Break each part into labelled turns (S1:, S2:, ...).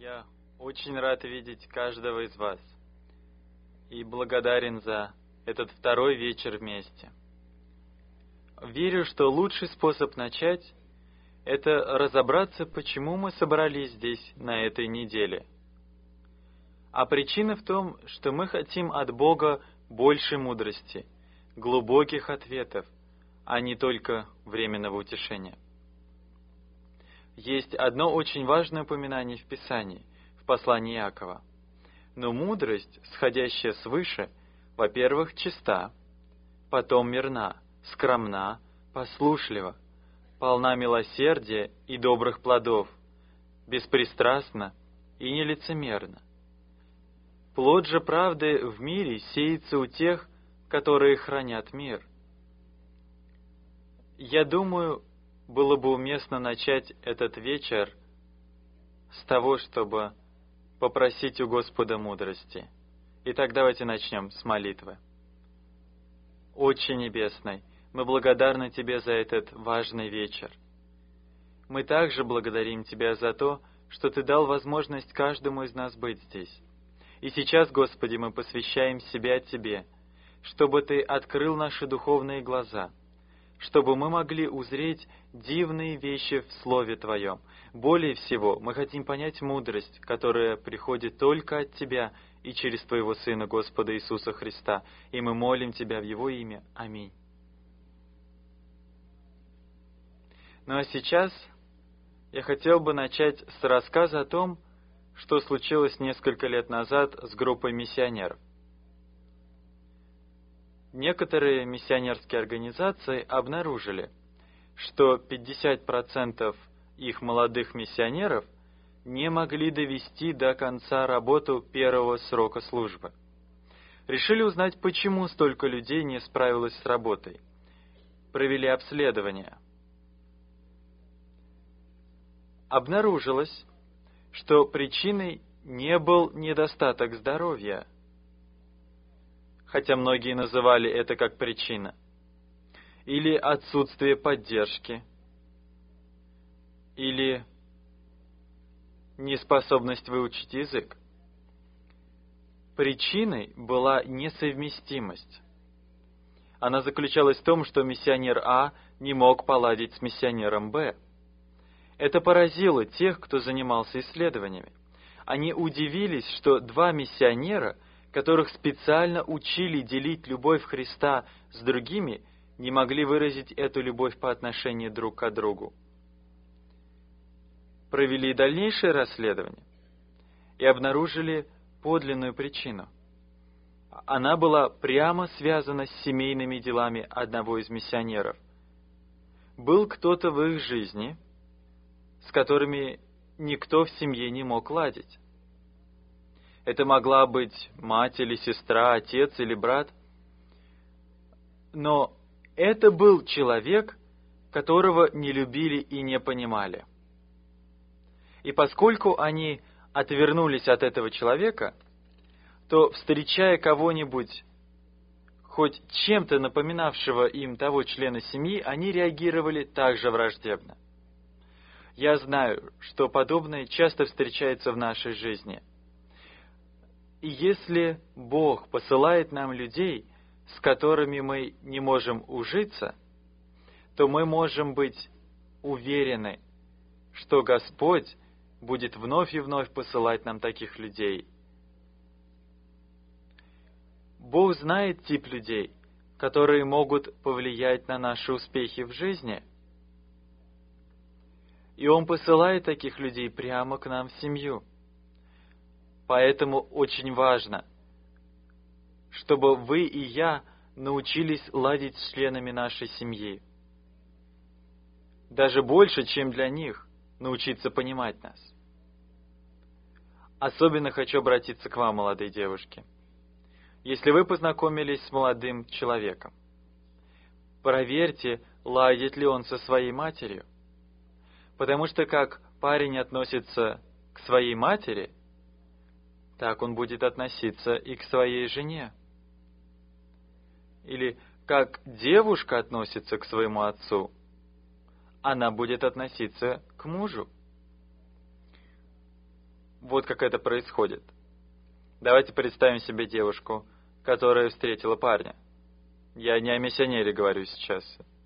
S1: Я очень рад видеть каждого из вас и благодарен за этот второй вечер вместе. Верю, что лучший способ начать – это разобраться, почему мы собрались здесь на этой неделе. А причина в том, что мы хотим от Бога большей мудрости, глубоких ответов, а не только временного утешения. Есть одно очень важное упоминание в Писании, в послании Иакова. Но мудрость, сходящая свыше, во-первых, чиста, потом мирна, скромна, послушлива, полна милосердия и добрых плодов, беспристрастна и нелицемерна. Плод же правды в мире сеется у тех, которые хранят мир. Я думаю, было бы уместно начать этот вечер с того, чтобы попросить у Господа мудрости. Итак, давайте начнем с молитвы. Отче Небесный, мы благодарны Тебе за этот важный вечер. Мы также благодарим Тебя за то, что Ты дал возможность каждому из нас быть здесь. И сейчас, Господи, мы посвящаем себя Тебе, чтобы Ты открыл наши духовные глаза, чтобы мы могли узреть дивные вещи в Слове Твоем. Более всего, мы хотим понять мудрость, которая приходит только от Тебя и через Твоего Сына, Господа Иисуса Христа. И мы молим Тебя в Его имя. Аминь. Ну а сейчас я хотел бы начать с рассказа о том, что случилось несколько лет назад с группой миссионеров. Некоторые миссионерские организации обнаружили, что 50% их молодых миссионеров не могли довести до конца работу первого срока службы. Решили узнать, почему столько людей не справилось с работой. Провели обследование. Обнаружилось, что причиной не был недостаток здоровья, хотя многие называли это как причина, или отсутствие поддержки, или неспособность выучить язык. Причиной была несовместимость. Она заключалась в том, что миссионер А не мог поладить с миссионером Б. Это поразило тех, кто занимался исследованиями. Они удивились, что два миссионера, которых специально учили делить любовь Христа с другими, не могли выразить эту любовь по отношению друг к другу. Провели дальнейшее расследование и обнаружили подлинную причину. Она была прямо связана с семейными делами одного из миссионеров. Был кто-то в их жизни, с которыми никто в семье не мог ладить. Это могла быть мать или сестра, отец или брат. Но это был человек, которого не любили и не понимали. И поскольку они отвернулись от этого человека, то, встречая кого-нибудь, хоть чем-то напоминавшего им того члена семьи, они реагировали также враждебно. Я знаю, что подобное часто встречается в нашей жизни. И если Бог посылает нам людей, с которыми мы не можем ужиться, то мы можем быть уверены, что Господь будет вновь и вновь посылать нам таких людей. Бог знает тип людей, которые могут повлиять на наши успехи в жизни, и Он посылает таких людей прямо к нам в семью. Поэтому очень важно, чтобы вы и я научились ладить с членами нашей семьи. Даже больше, чем для них, научиться понимать нас. Особенно хочу обратиться к вам, молодые девушки. Если вы познакомились с молодым человеком, проверьте, ладит ли он со своей матерью. Потому что как парень относится к своей матери, так он будет относиться и к своей жене. Или как девушка относится к своему отцу, она будет относиться к мужу. Вот как это происходит. Давайте представим себе девушку, которая встретила парня. Я не о миссионере говорю сейчас.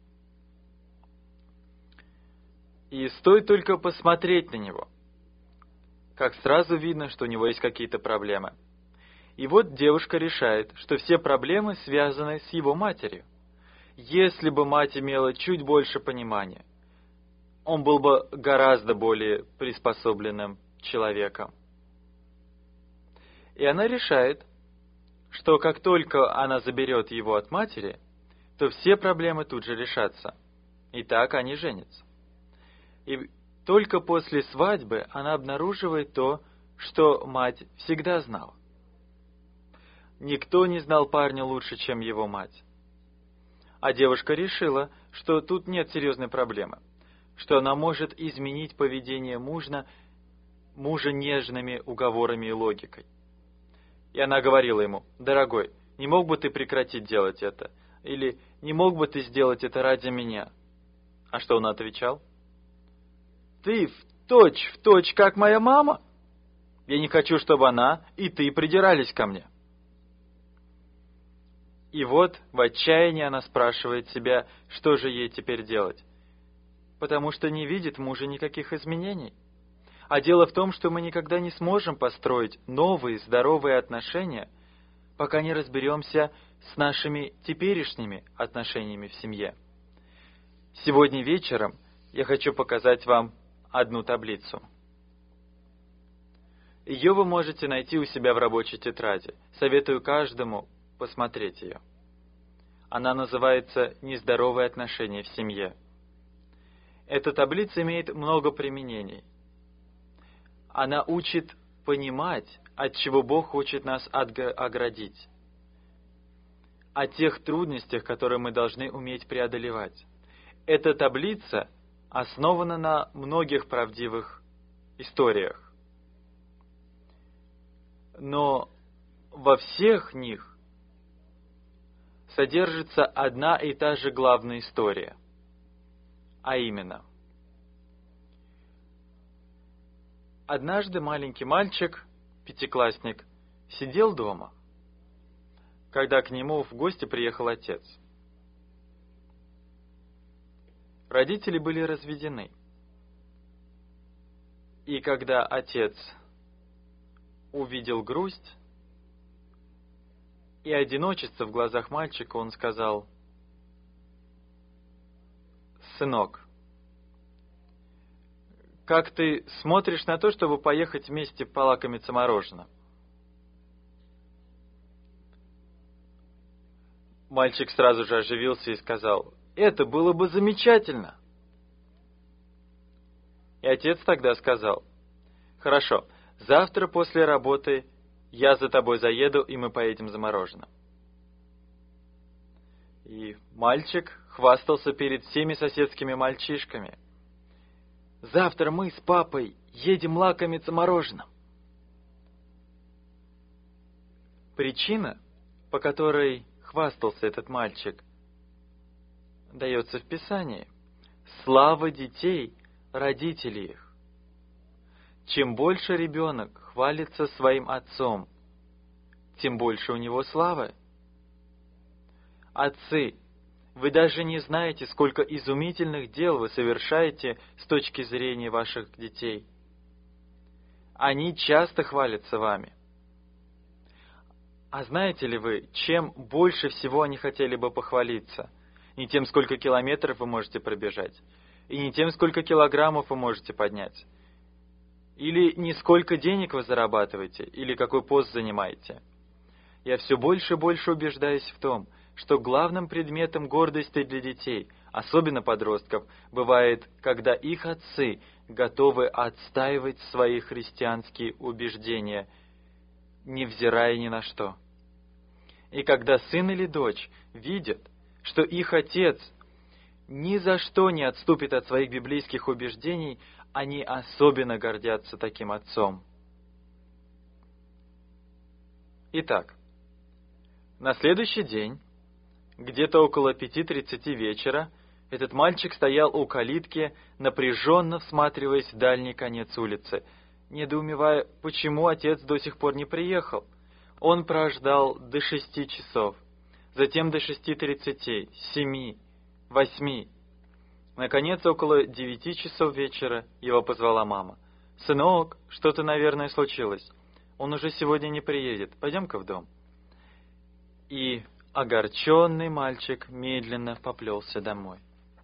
S1: И стоит только посмотреть на него, как сразу видно, что у него есть какие-то проблемы. И вот девушка решает, что все проблемы связаны с его матерью. Если бы мать имела чуть больше понимания, он был бы гораздо более приспособленным человеком. И она решает, что как только она заберет его от матери, то все проблемы тут же решатся. И так они женятся. И только после свадьбы она обнаруживает то, что мать всегда знала. Никто не знал парня лучше, чем его мать. А девушка решила, что тут нет серьезной проблемы, что она может изменить поведение мужа нежными уговорами и логикой. И она говорила ему: «Дорогой, не мог бы ты прекратить делать это? Или не мог бы ты сделать это ради меня?» А что он отвечал? «Ты в точь, как моя мама. Я не хочу, чтобы она и ты придирались ко мне». И вот в отчаянии она спрашивает себя, что же ей теперь делать, потому что не видит в муже никаких изменений. А дело в том, что мы никогда не сможем построить новые здоровые отношения, пока не разберемся с нашими теперешними отношениями в семье. Сегодня вечером я хочу показать вам одну таблицу. Ее вы можете найти у себя в рабочей тетради. Советую каждому посмотреть ее. Она называется «Нездоровые отношения в семье». Эта таблица имеет много применений. Она учит понимать, от чего Бог хочет нас оградить, о тех трудностях, которые мы должны уметь преодолевать. Эта таблица основана на многих правдивых историях. Но во всех них содержится одна и та же главная история. А именно, однажды маленький мальчик, пятиклассник, сидел дома, когда к нему в гости приехал отец. Родители были разведены. И когда отец увидел грусть и одиночество в глазах мальчика, он сказал: «Сынок, как ты смотришь на то, чтобы поехать вместе полакомиться мороженым?» Мальчик сразу же оживился и сказал: «Это было бы замечательно!» И отец тогда сказал: «Хорошо, завтра после работы я за тобой заеду, и мы поедем за мороженым». И мальчик хвастался перед всеми соседскими мальчишками: «Завтра мы с папой едем лакомиться мороженым». Причина, по которой хвастался этот мальчик, дается в Писании. Слава детей родителей их. Чем больше ребенок хвалится своим отцом, тем больше у него славы. Отцы, вы даже не знаете, сколько изумительных дел вы совершаете с точки зрения ваших детей. Они часто хвалятся вами. А знаете ли вы, чем больше всего они хотели бы похвалиться? Не тем, сколько километров вы можете пробежать, и не тем, сколько килограммов вы можете поднять, или не сколько денег вы зарабатываете, или какой пост занимаете. Я все больше и больше убеждаюсь в том, что главным предметом гордости для детей, особенно подростков, бывает, когда их отцы готовы отстаивать свои христианские убеждения, невзирая ни на что. И когда сын или дочь видят, что их отец ни за что не отступит от своих библейских убеждений, они особенно гордятся таким отцом. Итак, на следующий день, где-то около 5:30 вечера, этот мальчик стоял у калитки, напряженно всматриваясь в дальний конец улицы, недоумевая, почему отец до сих пор не приехал. Он прождал до 6 часов, затем до 6:30, 7, 8. Наконец, около 9 часов вечера его позвала мама. «Сынок, что-то, наверное, случилось. Он уже сегодня не приедет. Пойдем-ка в дом». И огорченный мальчик медленно поплелся домой.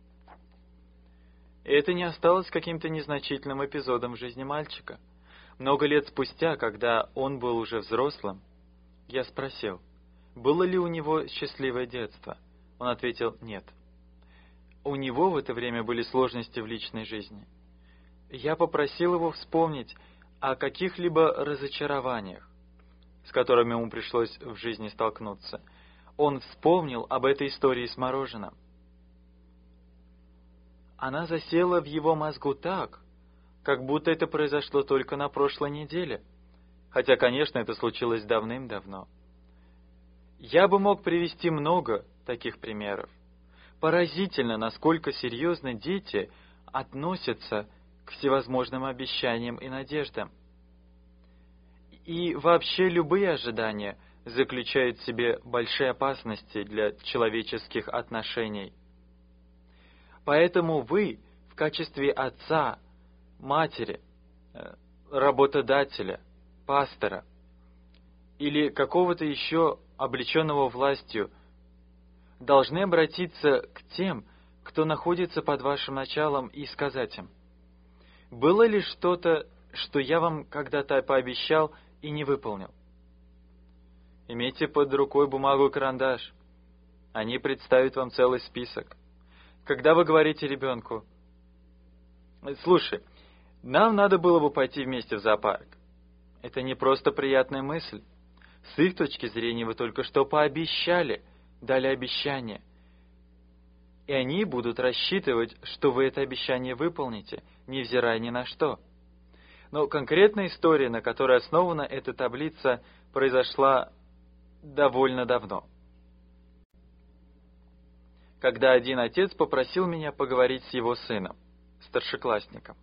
S1: И это не осталось каким-то незначительным эпизодом в жизни мальчика. Много лет спустя, когда он был уже взрослым, я спросил, было ли у него счастливое детство. Он ответил, нет. У него в это время были сложности в личной жизни. Я попросил его вспомнить о каких-либо разочарованиях, с которыми ему пришлось в жизни столкнуться. Он вспомнил об этой истории с мороженым. Она засела в его мозгу так, как будто это произошло только на прошлой неделе, хотя, конечно, это случилось давным-давно. Я бы мог привести много таких примеров. Поразительно, насколько серьезно дети относятся к всевозможным обещаниям и надеждам. И вообще любые ожидания заключают в себе большие опасности для человеческих отношений. Поэтому вы в качестве отца, матери, работодателя, пастора или какого-то еще облеченного властью должны обратиться к тем, кто находится под вашим началом, и сказать им, было ли что-то, что я вам когда-то пообещал и не выполнил? Имейте под рукой бумагу и карандаш. Они представят вам целый список. Когда вы говорите ребенку, слушай, нам надо было бы пойти вместе в зоопарк. Это не просто приятная мысль. С их точки зрения вы только что пообещали, дали обещание. И они будут рассчитывать, что вы это обещание выполните, невзирая ни на что. Но конкретная история, на которой основана эта таблица, произошла довольно давно. Когда один отец попросил меня поговорить с его сыном, старшеклассником.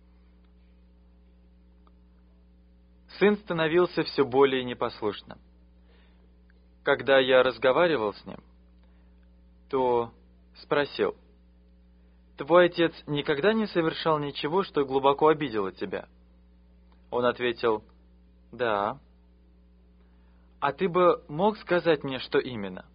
S1: Сын становился все более непослушным. Когда я разговаривал с ним, то спросил, «Твой отец никогда не совершал ничего, что глубоко обидело тебя?» Он ответил, «Да». «А ты бы мог сказать мне, что именно?»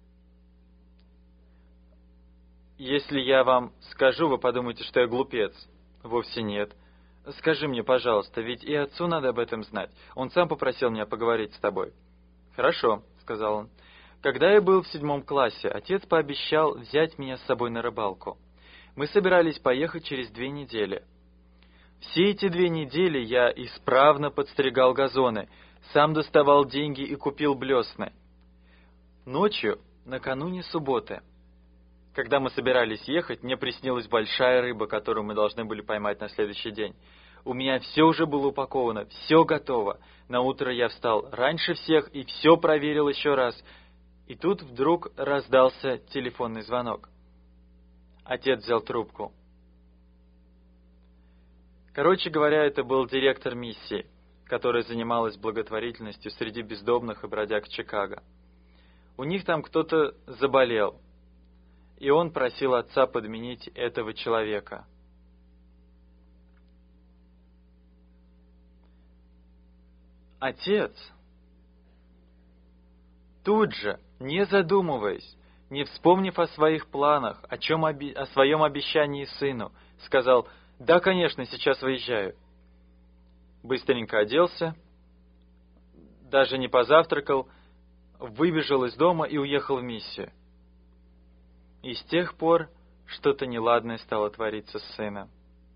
S1: «Если я вам скажу, вы подумаете, что я глупец». «Вовсе нет. Скажи мне, пожалуйста, ведь и отцу надо об этом знать. Он сам попросил меня поговорить с тобой». «Хорошо», — сказал он. «Когда я был в 7 классе, отец пообещал взять меня с собой на рыбалку. Мы собирались поехать через 2 недели. Все эти 2 недели я исправно подстригал газоны, сам доставал деньги и купил блесны. Ночью, накануне субботы, когда мы собирались ехать, мне приснилась большая рыба, которую мы должны были поймать на следующий день. У меня все уже было упаковано, все готово. На утро я встал раньше всех и все проверил еще раз. И тут вдруг раздался телефонный звонок. Отец взял трубку. Короче говоря, это был директор миссии, которая занималась благотворительностью среди бездомных и бродяг Чикаго. У них там кто-то заболел, и он просил отца подменить этого человека. Отец тут же, не задумываясь, не вспомнив о своих планах, о своем обещании сыну, сказал, «Да, конечно, сейчас выезжаю». Быстренько оделся, даже не позавтракал, выбежал из дома и уехал в миссию. И с тех пор что-то неладное стало твориться с сыном.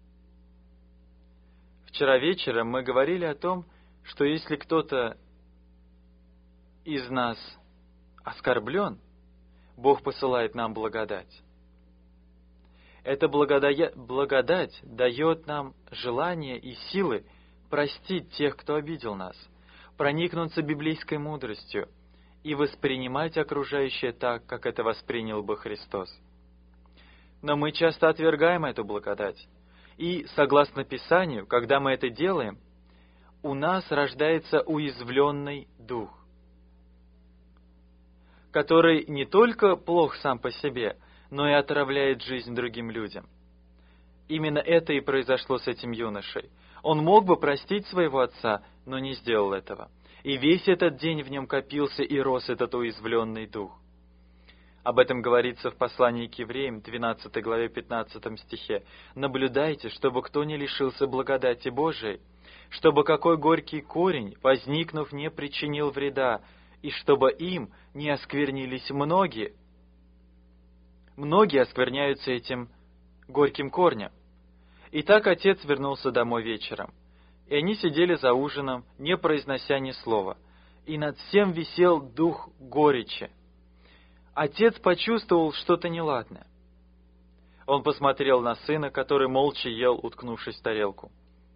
S1: Вчера вечером мы говорили о том, что если кто-то из нас оскорблен, Бог посылает нам благодать. Эта благодать дает нам желание и силы простить тех, кто обидел нас, проникнуться библейской мудростью и воспринимать окружающее так, как это воспринял бы Христос. Но мы часто отвергаем эту благодать. И, согласно Писанию, когда мы это делаем, у нас рождается уязвленный дух, который не только плох сам по себе, но и отравляет жизнь другим людям. Именно это и произошло с этим юношей. Он мог бы простить своего отца, но не сделал этого. И весь этот день в нем копился и рос этот уязвленный дух. Об этом говорится в послании к евреям, 12 главе 15 стихе. «Наблюдайте, чтобы кто не лишился благодати Божией, чтобы какой горький корень, возникнув, не причинил вреда, и чтобы им не осквернились многие». Многие оскверняются этим горьким корнем. Итак, отец вернулся домой вечером, и они сидели за ужином, не произнося ни слова, и над всем висел дух горечи. Отец почувствовал что-то неладное. Он посмотрел на сына, который молча ел, уткнувшись в тарелку.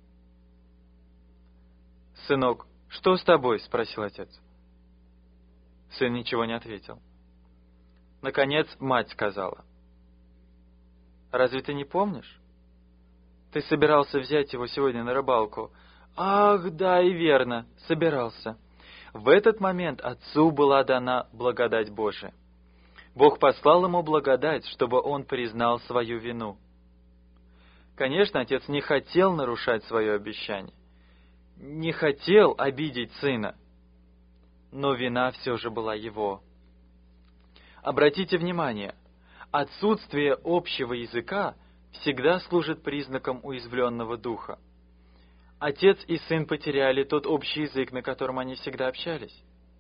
S1: «Сынок, что с тобой?» — спросил отец. Сын ничего не ответил. Наконец мать сказала: «Разве ты не помнишь? Ты собирался взять его сегодня на рыбалку». «Ах, да, и верно, собирался». В этот момент отцу была дана благодать Божия. Бог послал ему благодать, чтобы он признал свою вину. Конечно, отец не хотел нарушать свое обещание, не хотел обидеть сына, но вина все же была его. Обратите внимание, отсутствие общего языка всегда служит признаком уязвленного духа. Отец и сын потеряли тот общий язык, на котором они всегда общались.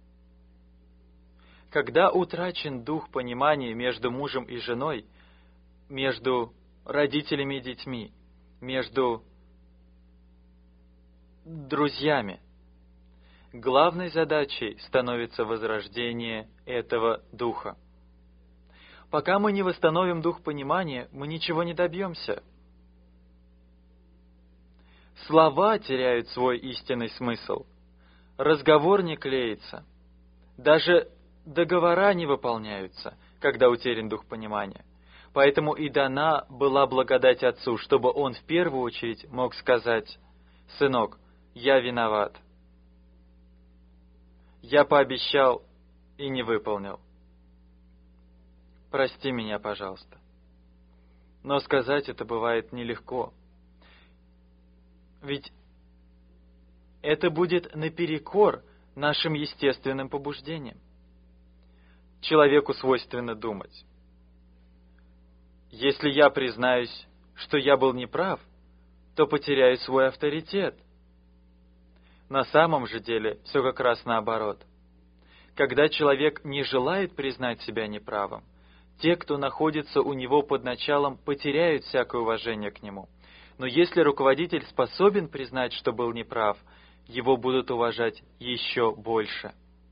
S1: Когда утрачен дух понимания между мужем и женой, между родителями и детьми, между друзьями, главной задачей становится возрождение этого духа. Пока мы не восстановим дух понимания, мы ничего не добьемся. Слова теряют свой истинный смысл. Разговор не клеится. Даже договора не выполняются, когда утерян дух понимания. Поэтому и дана была благодать отцу, чтобы он в первую очередь мог сказать: «Сынок, я виноват. Я пообещал и не выполнил. Прости меня, пожалуйста». Но сказать это бывает нелегко. Ведь это будет наперекор нашим естественным побуждениям. Человеку свойственно думать: если я признаюсь, что я был неправ, то потеряю свой авторитет. На самом же деле все как раз наоборот. Когда человек не желает признать себя неправым, те, кто находится у него под началом, потеряют всякое уважение к нему. Но если руководитель способен признать, что был неправ, его будут уважать еще больше.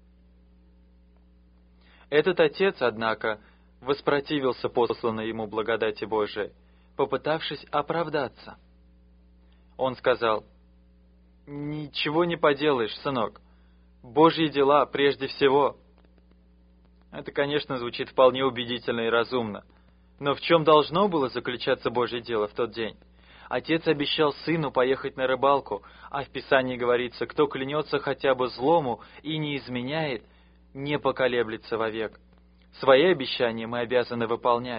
S1: Этот отец, однако, воспротивился посланной ему благодати Божией, попытавшись оправдаться. Он сказал: «Ничего не поделаешь, сынок. Божьи дела прежде всего». Это, конечно, звучит вполне убедительно и разумно. Но в чем должно было заключаться Божье дело в тот день? Отец обещал сыну поехать на рыбалку, а в Писании говорится: кто клянется хотя бы злому и не изменяет, не поколеблется вовек. Свои обещания мы обязаны выполнять.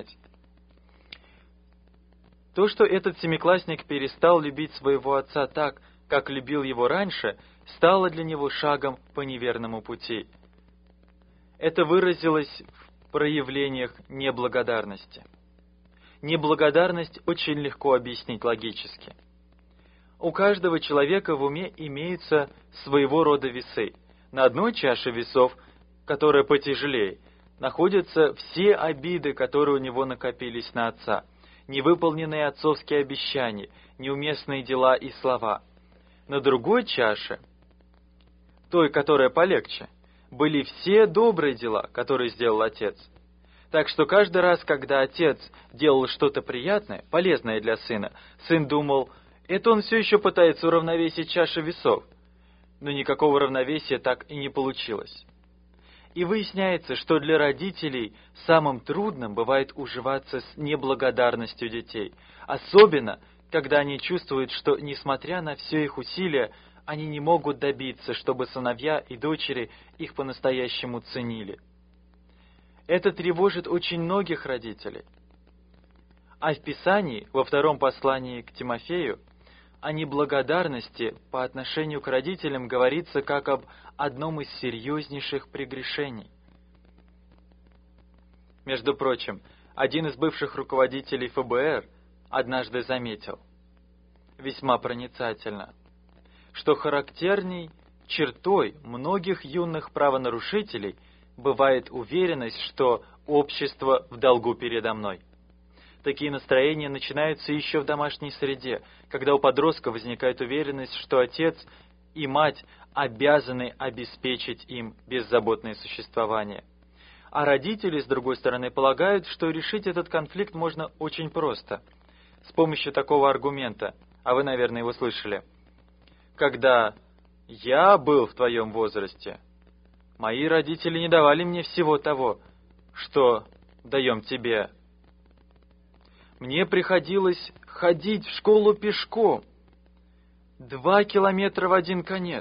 S1: То, что этот семиклассник перестал любить своего отца так, как любил его раньше, стало для него шагом по неверному пути. Это выразилось в проявлениях неблагодарности. Неблагодарность очень легко объяснить логически. У каждого человека в уме имеются своего рода весы. На одной чаше весов, которая потяжелее, находятся все обиды, которые у него накопились на отца, невыполненные отцовские обещания, неуместные дела и слова. На другой чаше, той, которая полегче, были все добрые дела, которые сделал отец. Так что каждый раз, когда отец делал что-то приятное, полезное для сына, сын думал: это он все еще пытается уравновесить чаши весов. Но никакого равновесия так и не получилось. И выясняется, что для родителей самым трудным бывает уживаться с неблагодарностью детей, особенно когда они чувствуют, что, несмотря на все их усилия, они не могут добиться, чтобы сыновья и дочери их по-настоящему ценили. Это тревожит очень многих родителей. А в Писании, во втором послании к Тимофею, о неблагодарности по отношению к родителям говорится как об одном из серьезнейших прегрешений. Между прочим, один из бывших руководителей ФБР однажды заметил, весьма проницательно, что характерной чертой многих юных правонарушителей бывает уверенность, что общество в долгу передо мной. Такие настроения начинаются еще в домашней среде, когда у подростка возникает уверенность, что отец и мать обязаны обеспечить им беззаботное существование. А родители, с другой стороны, полагают, что решить этот конфликт можно очень просто, с помощью такого аргумента, а вы, наверное, его слышали. Когда я был в твоем возрасте, мои родители не давали мне всего того, что даем тебе. Мне приходилось ходить в школу пешком, 2 километра в один конец.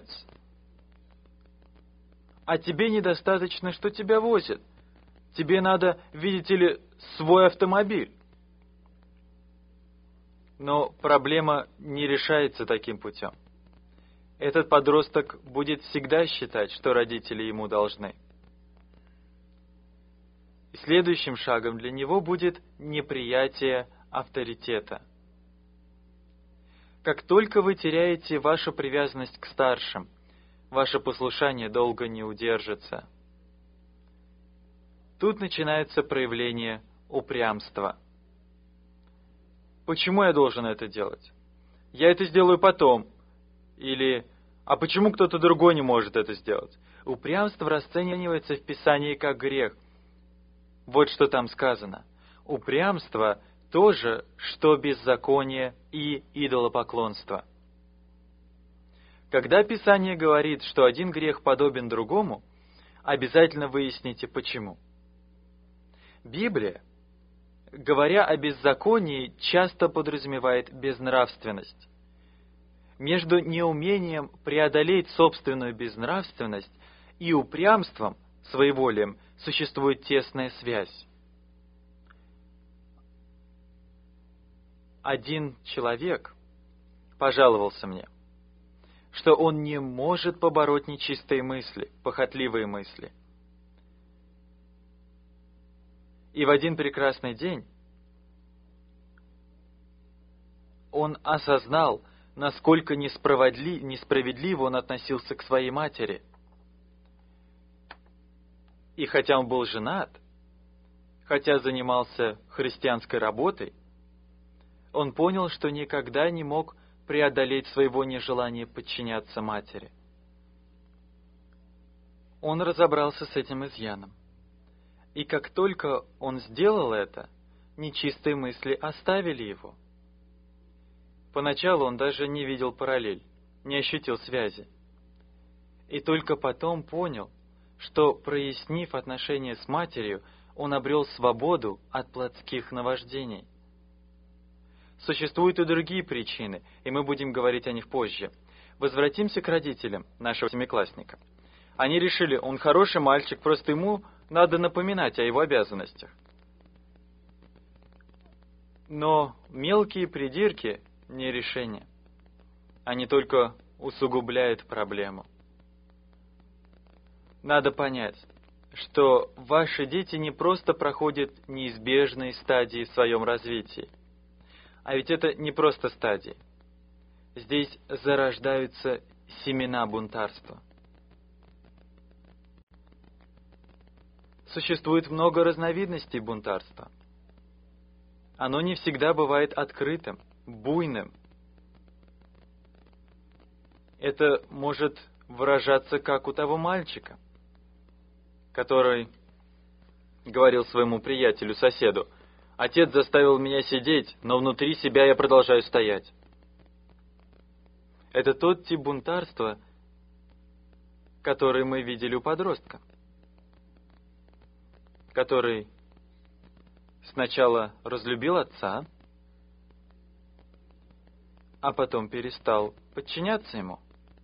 S1: А тебе недостаточно, что тебя возят. Тебе надо, видите ли, свой автомобиль. Но проблема не решается таким путем. Этот подросток будет всегда считать, что родители ему должны. И следующим шагом для него будет неприятие авторитета. Как только вы теряете вашу привязанность к старшим, ваше послушание долго не удержится. Тут начинается проявление упрямства. Почему я должен это делать? Я это сделаю потом. Или, а почему кто-то другой не может это сделать? Упрямство расценивается в Писании как грех. Вот что там сказано. Упрямство то же, что беззаконие и идолопоклонство. Когда Писание говорит, что один грех подобен другому, обязательно выясните, почему. Библия, говоря о беззаконии, часто подразумевает безнравственность. Между неумением преодолеть собственную безнравственность и упрямством, своеволием, существует тесная связь. Один человек пожаловался мне, что он не может побороть нечистые мысли, похотливые мысли. И в один прекрасный день он осознал, насколько несправедливо он относился к своей матери. И хотя он был женат, хотя занимался христианской работой, он понял, что никогда не мог преодолеть своего нежелания подчиняться матери. Он разобрался с этим изъяном. И как только он сделал это, нечистые мысли оставили его. Поначалу он даже не видел параллель, не ощутил связи. И только потом понял, что, прояснив отношения с матерью, он обрел свободу от плотских наваждений. Существуют и другие причины, и мы будем говорить о них позже. Возвратимся к родителям нашего семиклассника. Они решили, он хороший мальчик, просто ему надо напоминать о его обязанностях. Но мелкие придирки не решение. Они только усугубляют проблему. Надо понять, что ваши дети не просто проходят неизбежные стадии в своем развитии. А ведь это не просто стадии. Здесь зарождаются семена бунтарства. Существует много разновидностей бунтарства. Оно не всегда бывает открытым, буйным. Это может выражаться, как у того мальчика, который говорил своему приятелю-соседу: «Отец заставил меня сидеть, но внутри себя я продолжаю стоять». Это тот тип бунтарства, который мы видели у подростка, который сначала разлюбил отца, а потом перестал подчиняться ему.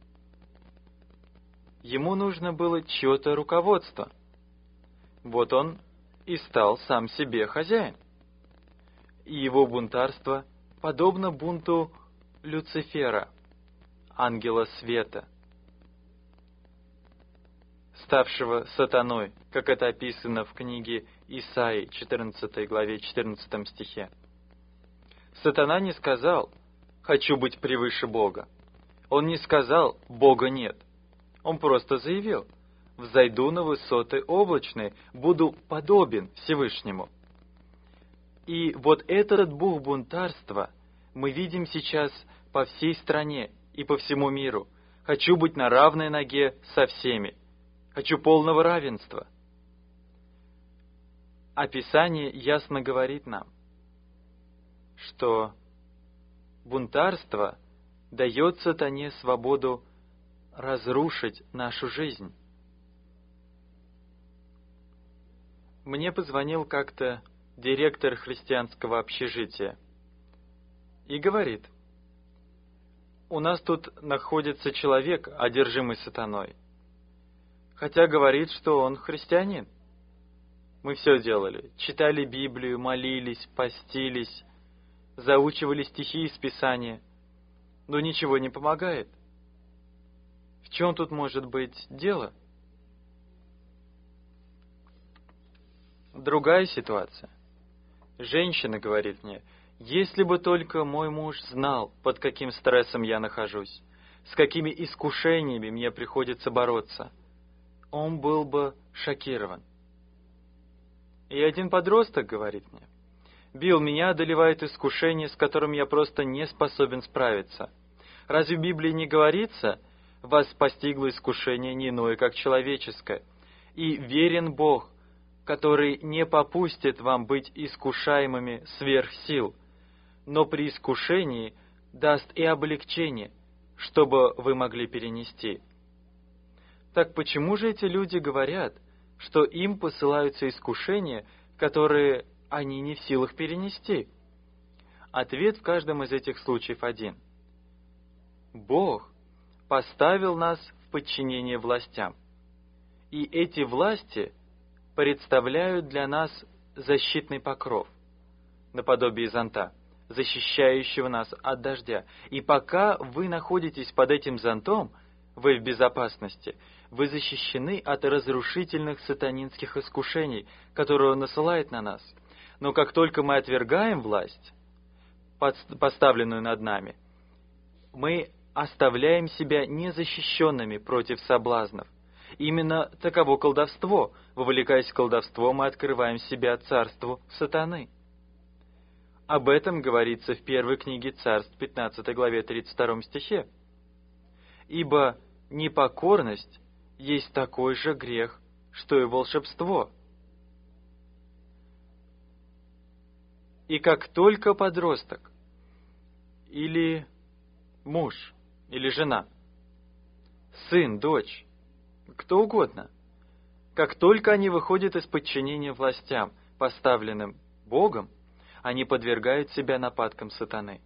S1: Ему нужно было чье-то руководство. Вот он и стал сам себе хозяин. И его бунтарство подобно бунту Люцифера, ангела света, ставшего сатаной, как это описано в книге Исаии, 14 главе, 14 стихе. Сатана не сказал: «Хочу быть превыше Бога». Он не сказал: «Бога нет». Он просто заявил: «Взойду на высоты облачные, буду подобен Всевышнему». И вот этот дух бунтарства мы видим сейчас по всей стране и по всему миру. Хочу быть на равной ноге со всеми. Хочу полного равенства. А Писание ясно говорит нам, что бунтарство дает сатане свободу разрушить нашу жизнь. Мне позвонил как-то директор христианского общежития и говорит: «У нас тут находится человек, одержимый сатаной, хотя говорит, что он христианин. Мы все делали, читали Библию, молились, постились, заучивали стихи из Писания, но ничего не помогает. В чем тут может быть дело?» Другая ситуация. Женщина говорит мне: «Если бы только мой муж знал, под каким стрессом я нахожусь, с какими искушениями мне приходится бороться, он был бы шокирован». И один подросток говорит мне: «Билл, меня одолевает искушение, с которым я просто не способен справиться. Разве в Библии не говорится: вас постигло искушение не иное, как человеческое, и верен Бог, который не попустит вам быть искушаемыми сверх сил, но при искушении даст и облегчение, чтобы вы могли перенести». Так почему же эти люди говорят, что им посылаются искушения, которые они не в силах перенести? Ответ в каждом из этих случаев один. Бог поставил нас в подчинение властям, и эти власти представляют для нас защитный покров, наподобие зонта, защищающего нас от дождя. И пока вы находитесь под этим зонтом, вы в безопасности, вы защищены от разрушительных сатанинских искушений, которые он насылает на нас. Но как только мы отвергаем власть, поставленную над нами, мы оставляем себя незащищенными против соблазнов. Именно таково колдовство. Вовлекаясь в колдовство, мы открываем себя царству сатаны. Об этом говорится в первой книге Царств, 15 главе, 32 стихе. «Ибо непокорность есть такой же грех, что и волшебство». И как только подросток, или муж, или жена, сын, дочь, кто угодно, как только они выходят из подчинения властям, поставленным Богом, они подвергают себя нападкам сатаны.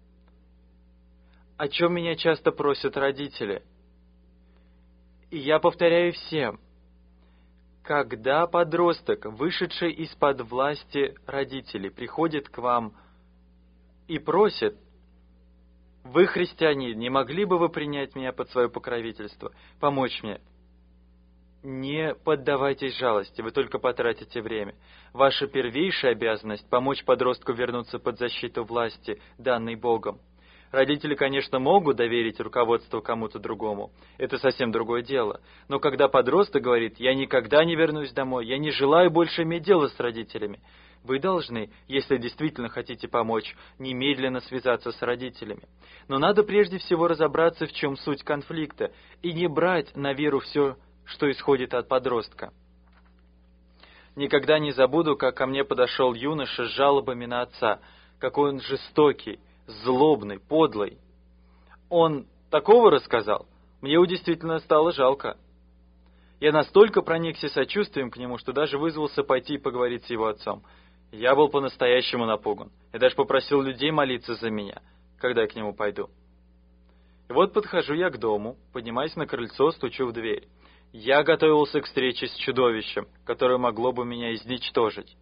S1: О чем меня часто просят родители? И я повторяю всем: когда подросток, вышедший из-под власти родителей, приходит к вам и просит: «Вы христиане, не могли бы вы принять меня под свое покровительство, помочь мне?» Не поддавайтесь жалости, вы только потратите время. Ваша первейшая обязанность — помочь подростку вернуться под защиту власти, данной Богом. Родители, конечно, могут доверить руководство кому-то другому. Это совсем другое дело. Но когда подросток говорит: «Я никогда не вернусь домой, я не желаю больше иметь дело с родителями», вы должны, если действительно хотите помочь, немедленно связаться с родителями. Но надо прежде всего разобраться, в чем суть конфликта, и не брать на веру все, что исходит от подростка. Никогда не забуду, как ко мне подошел юноша с жалобами на отца, какой он жестокий, злобный, подлый. Он такого рассказал, мне его действительно стало жалко. Я настолько проникся сочувствием к нему, что даже вызвался пойти и поговорить с его отцом. Я был по-настоящему напуган. Я даже попросил людей молиться за меня. когда я к нему пойду. И вот подхожу я к дому, поднимаюсь на крыльцо, стучу в дверь. Я готовился к встрече с чудовищем, которое могло бы меня изничтожить.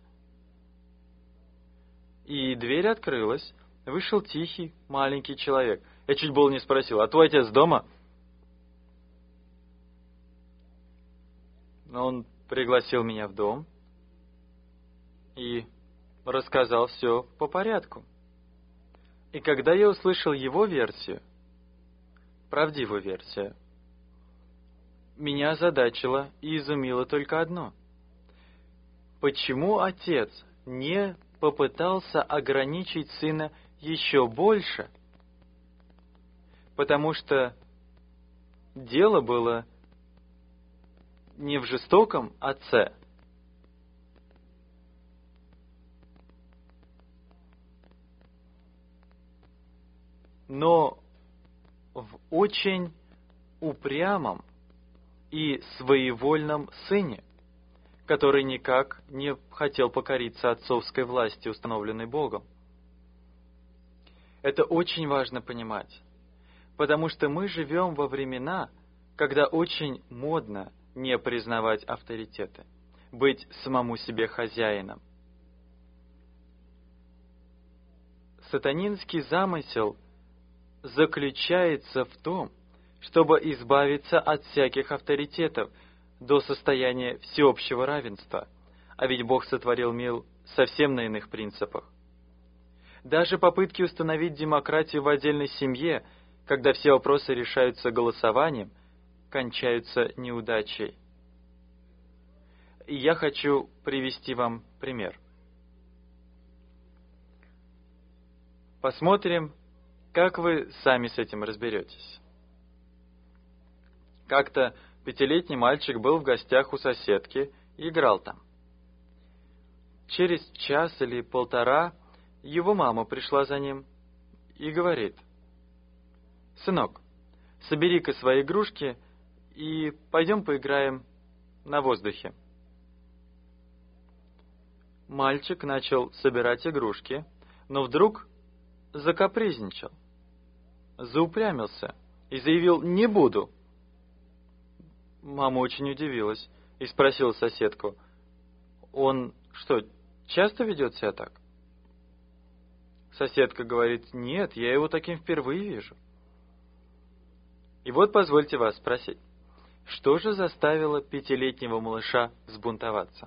S1: И дверь открылась, вышел тихий, маленький человек. Я чуть было не спросил: «А твой отец дома?» Но он пригласил меня в дом и рассказал все по порядку. И когда я услышал его версию, правдивую версию, меня озадачило и изумило только одно. Почему отец не попытался ограничить сына еще больше? Потому что дело было не в жестоком отце, но в очень упрямом и своевольном сыне, который никак не хотел покориться отцовской власти, установленной Богом. Это очень важно понимать, потому что мы живем во времена, когда очень модно не признавать авторитеты, быть самому себе хозяином. Сатанинский замысел заключается в том, чтобы избавиться от всяких авторитетов до состояния всеобщего равенства, а ведь Бог сотворил мир совсем на иных принципах. Даже попытки установить демократию в отдельной семье, когда все вопросы решаются голосованием, кончаются неудачей. И я хочу привести вам пример. Посмотрим, как вы сами с этим разберетесь. Как-то 5-летний мальчик был в гостях у соседки и играл там. Через час или полтора его мама пришла за ним и говорит: «Сынок, собери-ка свои игрушки и пойдем поиграем на воздухе». Мальчик начал собирать игрушки, но вдруг закапризничал, заупрямился и заявил: «Не буду». Мама очень удивилась и спросила соседку: «Он что, часто ведет себя так?» Соседка говорит: «Нет, я его таким впервые вижу». И вот позвольте вас спросить, что же заставило 5-летнего малыша взбунтоваться?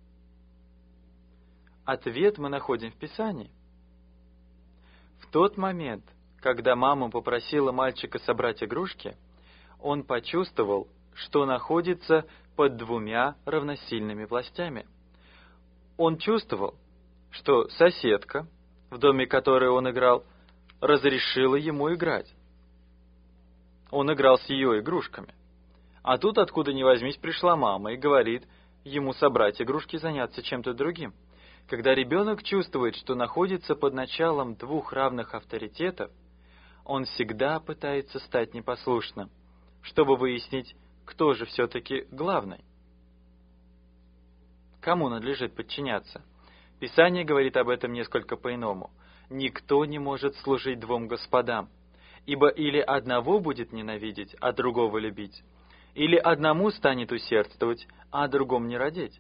S1: Ответ мы находим в Писании. В тот момент, когда мама попросила мальчика собрать игрушки, он почувствовал, что находится под 2 равносильными властями. Он чувствовал, что соседка, в доме которой он играл, разрешила ему играть. Он играл с ее игрушками. А тут, откуда ни возьмись, пришла мама и говорит ему собрать игрушки и заняться чем-то другим. Когда ребенок чувствует, что находится под началом 2 равных авторитетов, он всегда пытается стать непослушным, чтобы выяснить, кто же все-таки главный. Кому надлежит подчиняться? Писание говорит об этом несколько по-иному. «Никто не может служить 2 господам, ибо или одного будет ненавидеть, а другого любить, или одному станет усердствовать, а другому не родить».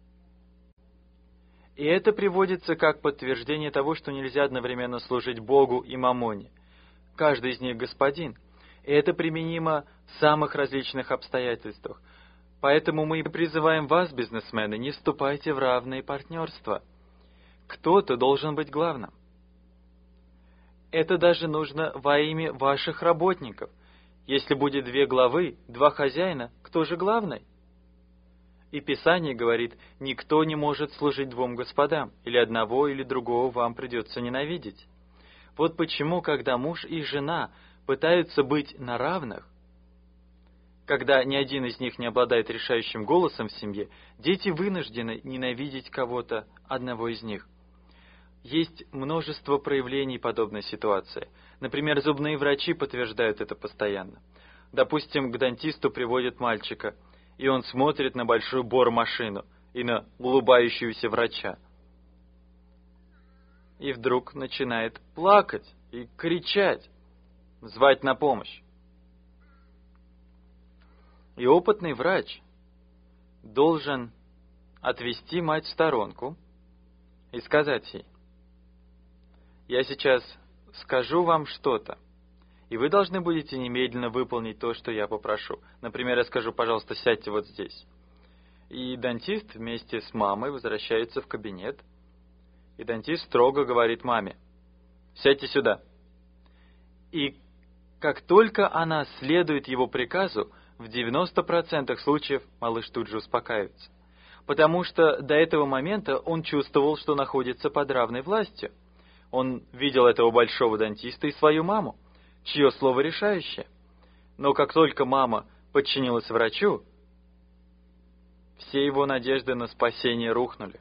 S1: И это приводится как подтверждение того, что нельзя одновременно служить Богу и мамоне. Каждый из них господин. И это применимо в самых различных обстоятельствах. Поэтому мы и призываем вас, бизнесмены, не вступайте в равные партнерства. Кто-то должен быть главным. Это даже нужно во имя ваших работников. Если будет 2 главы, 2 хозяина, кто же главный? И Писание говорит: никто не может служить 2 господам, или одного, или другого вам придется ненавидеть. Вот почему, когда муж и жена пытаются быть на равных, когда ни один из них не обладает решающим голосом в семье, дети вынуждены ненавидеть кого-то, одного из них. Есть множество проявлений подобной ситуации. Например, зубные врачи подтверждают это постоянно. Допустим, к дантисту приводят мальчика, и он смотрит на большую бормашину и на улыбающегося врача. И вдруг начинает плакать и кричать, звать на помощь. И опытный врач должен отвести мать в сторонку и сказать ей: «Я сейчас скажу вам что-то, и вы должны будете немедленно выполнить то, что я попрошу. Например, я скажу: пожалуйста, сядьте вот здесь». И дантист вместе с мамой возвращается в кабинет, и дантист строго говорит маме: «Сядьте сюда». И как только она следует его приказу, в 90% случаев малыш тут же успокаивается. Потому что до этого момента он чувствовал, что находится под равной властью. Он видел этого большого дантиста и свою маму, чье слово решающее. Но как только мама подчинилась врачу, все его надежды на спасение рухнули.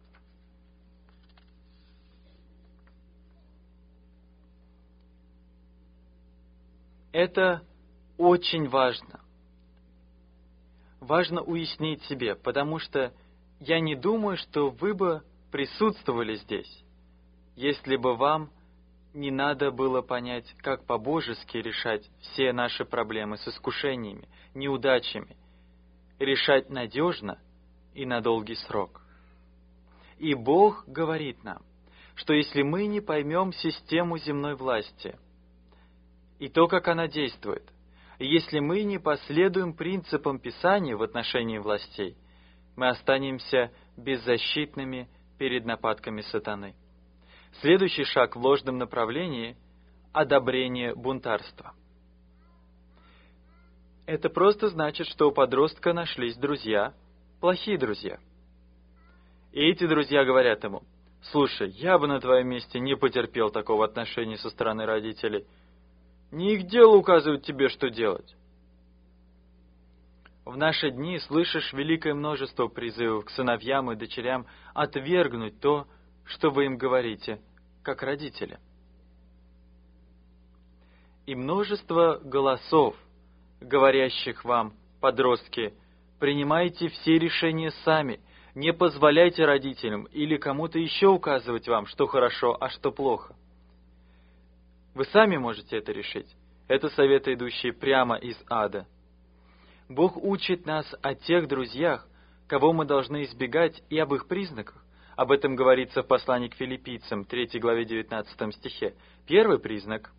S1: Это очень важно. Важно уяснить себе, потому что я не думаю, что вы бы присутствовали здесь, если бы вам не надо было понять, как по-божески решать все наши проблемы с искушениями, неудачами, решать надежно и на долгий срок. И Бог говорит нам, что если мы не поймем систему земной власти и то, как она действует, если мы не последуем принципам Писания в отношении властей, мы останемся беззащитными перед нападками сатаны. Следующий шаг в ложном направлении – одобрение бунтарства. Это просто значит, что у подростка нашлись друзья, плохие друзья. И эти друзья говорят ему: «Слушай, я бы на твоем месте не потерпел такого отношения со стороны родителей. Не их дело указывать тебе, что делать». В наши дни слышишь великое множество призывов к сыновьям и дочерям отвергнуть то, что вы им говорите, как родители. И множество голосов, говорящих вам: подростки, принимайте все решения сами, не позволяйте родителям или кому-то еще указывать вам, что хорошо, а что плохо. Вы сами можете это решить. Это советы, идущие прямо из ада. Бог учит нас о тех друзьях, кого мы должны избегать, и об их признаках. Об этом говорится в послании к Филиппийцам, 3 главе 19 стихе. Первый признак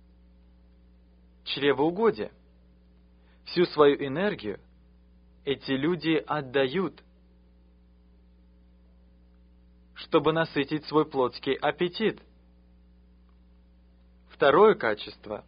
S1: – чревоугодие. Всю свою энергию эти люди отдают, чтобы насытить свой плотский аппетит. Второе качество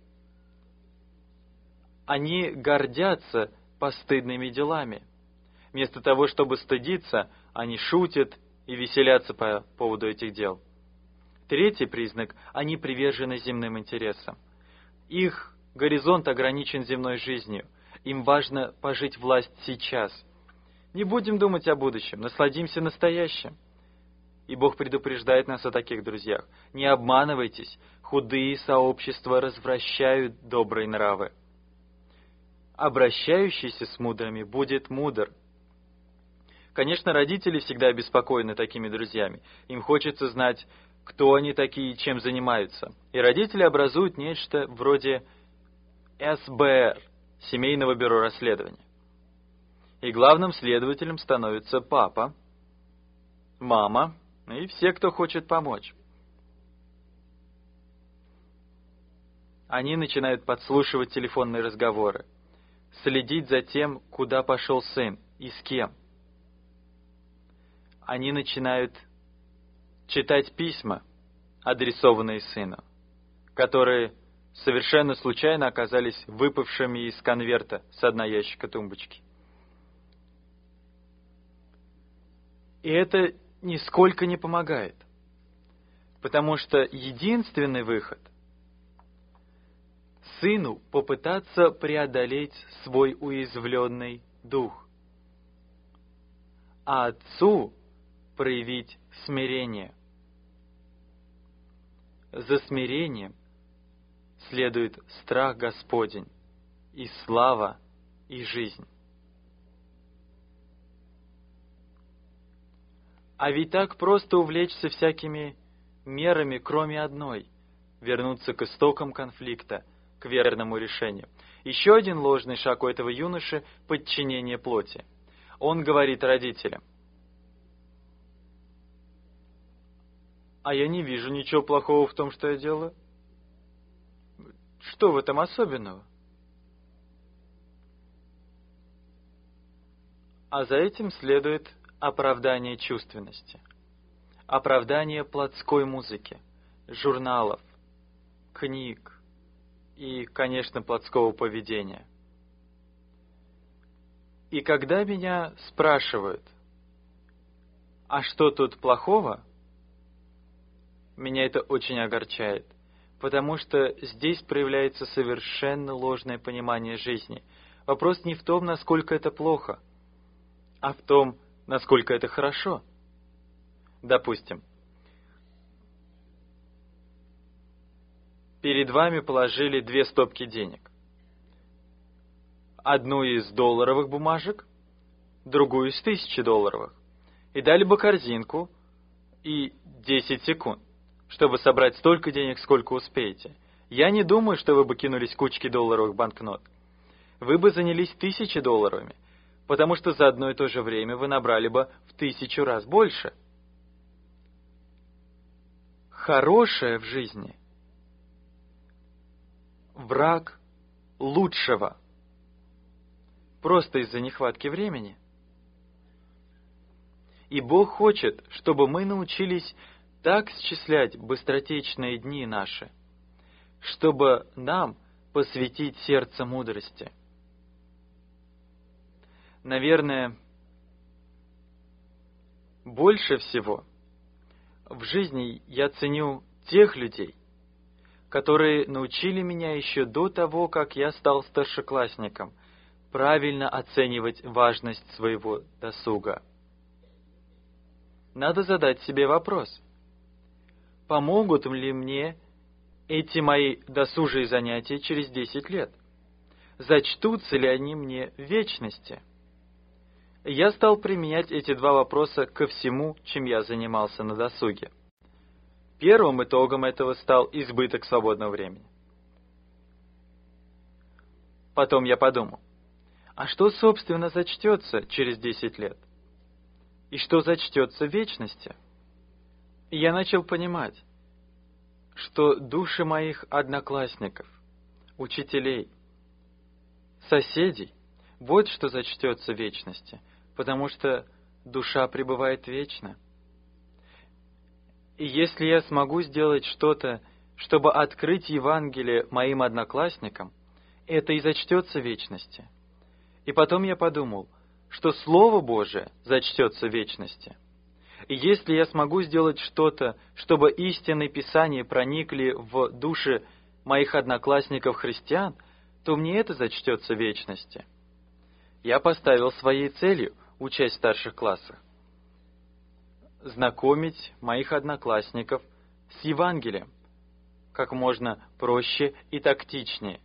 S1: – они гордятся постыдными делами. Вместо того, чтобы стыдиться, они шутят и веселятся по поводу этих дел. Третий признак – они привержены земным интересам. Их горизонт ограничен земной жизнью. Им важно пожить власть сейчас. Не будем думать о будущем, насладимся настоящим. И Бог предупреждает нас о таких друзьях. Не обманывайтесь, худые сообщества развращают добрые нравы. Обращающийся с мудрыми будет мудр. Конечно, родители всегда обеспокоены такими друзьями. Им хочется знать, кто они такие и чем занимаются. И родители образуют нечто вроде СБР, Семейного бюро расследования. И главным следователем становится папа, мама и все, кто хочет помочь. Они начинают подслушивать телефонные разговоры, следить за тем, куда пошел сын и с кем. Они начинают читать письма, адресованные сыну, которые совершенно случайно оказались выпавшими из конверта с дна ящика тумбочки. И это нисколько не помогает, потому что единственный выход — сыну попытаться преодолеть свой уязвленный дух, а отцу проявить смирение. За смирением следует страх Господень, и слава, и жизнь. А ведь так просто увлечься всякими мерами, кроме одной вернуться к истокам конфликта, к верному решению. Еще один ложный шаг у этого юноши – подчинение плоти. Он говорит родителям: «А я не вижу ничего плохого в том, что я делаю. Что в этом особенного?» А за этим следует оправдание чувственности, оправдание плотской музыки, журналов, книг и, конечно, плотского поведения. И когда меня спрашивают: «А что тут плохого?», меня это очень огорчает, потому что здесь проявляется совершенно ложное понимание жизни. Вопрос не в том, насколько это плохо, а в том, насколько это хорошо. Допустим, перед вами положили 2 стопки денег. Одну из долларовых бумажек, другую из 1000 долларовых. И дали бы корзинку и 10 секунд, чтобы собрать столько денег, сколько успеете. Я не думаю, что вы бы кинулись к кучке долларовых банкнот. Вы бы занялись 1000 долларовыми, потому что за одно и то же время вы набрали бы в 1000 раз больше. Хорошее в жизни — враг лучшего. Просто из-за нехватки времени. И Бог хочет, чтобы мы научились так счислять быстротечные дни наши, чтобы нам посвятить сердце мудрости. Наверное, больше всего в жизни я ценю тех людей, которые научили меня еще до того, как я стал старшеклассником, правильно оценивать важность своего досуга. Надо задать себе вопрос: помогут ли мне эти мои досужие занятия через 10 лет? Зачтутся ли они мне в вечности? Я стал применять эти 2 вопроса ко всему, чем я занимался на досуге. Первым итогом этого стал избыток свободного времени. Потом я подумал: а что, собственно, зачтется через 10 лет? И что зачтется в вечности? И я начал понимать, что души моих одноклассников, учителей, соседей — вот что зачтется в вечности, потому что душа пребывает вечно. И если я смогу сделать что-то, чтобы открыть Евангелие моим одноклассникам, это и зачтется в вечности. И потом я подумал, что Слово Божие зачтется в вечности. И если я смогу сделать что-то, чтобы истины Писания проникли в души моих одноклассников-христиан, то мне это зачтется в вечности. Я поставил своей целью, учась в старших классах, знакомить моих одноклассников с Евангелием как можно проще и тактичнее.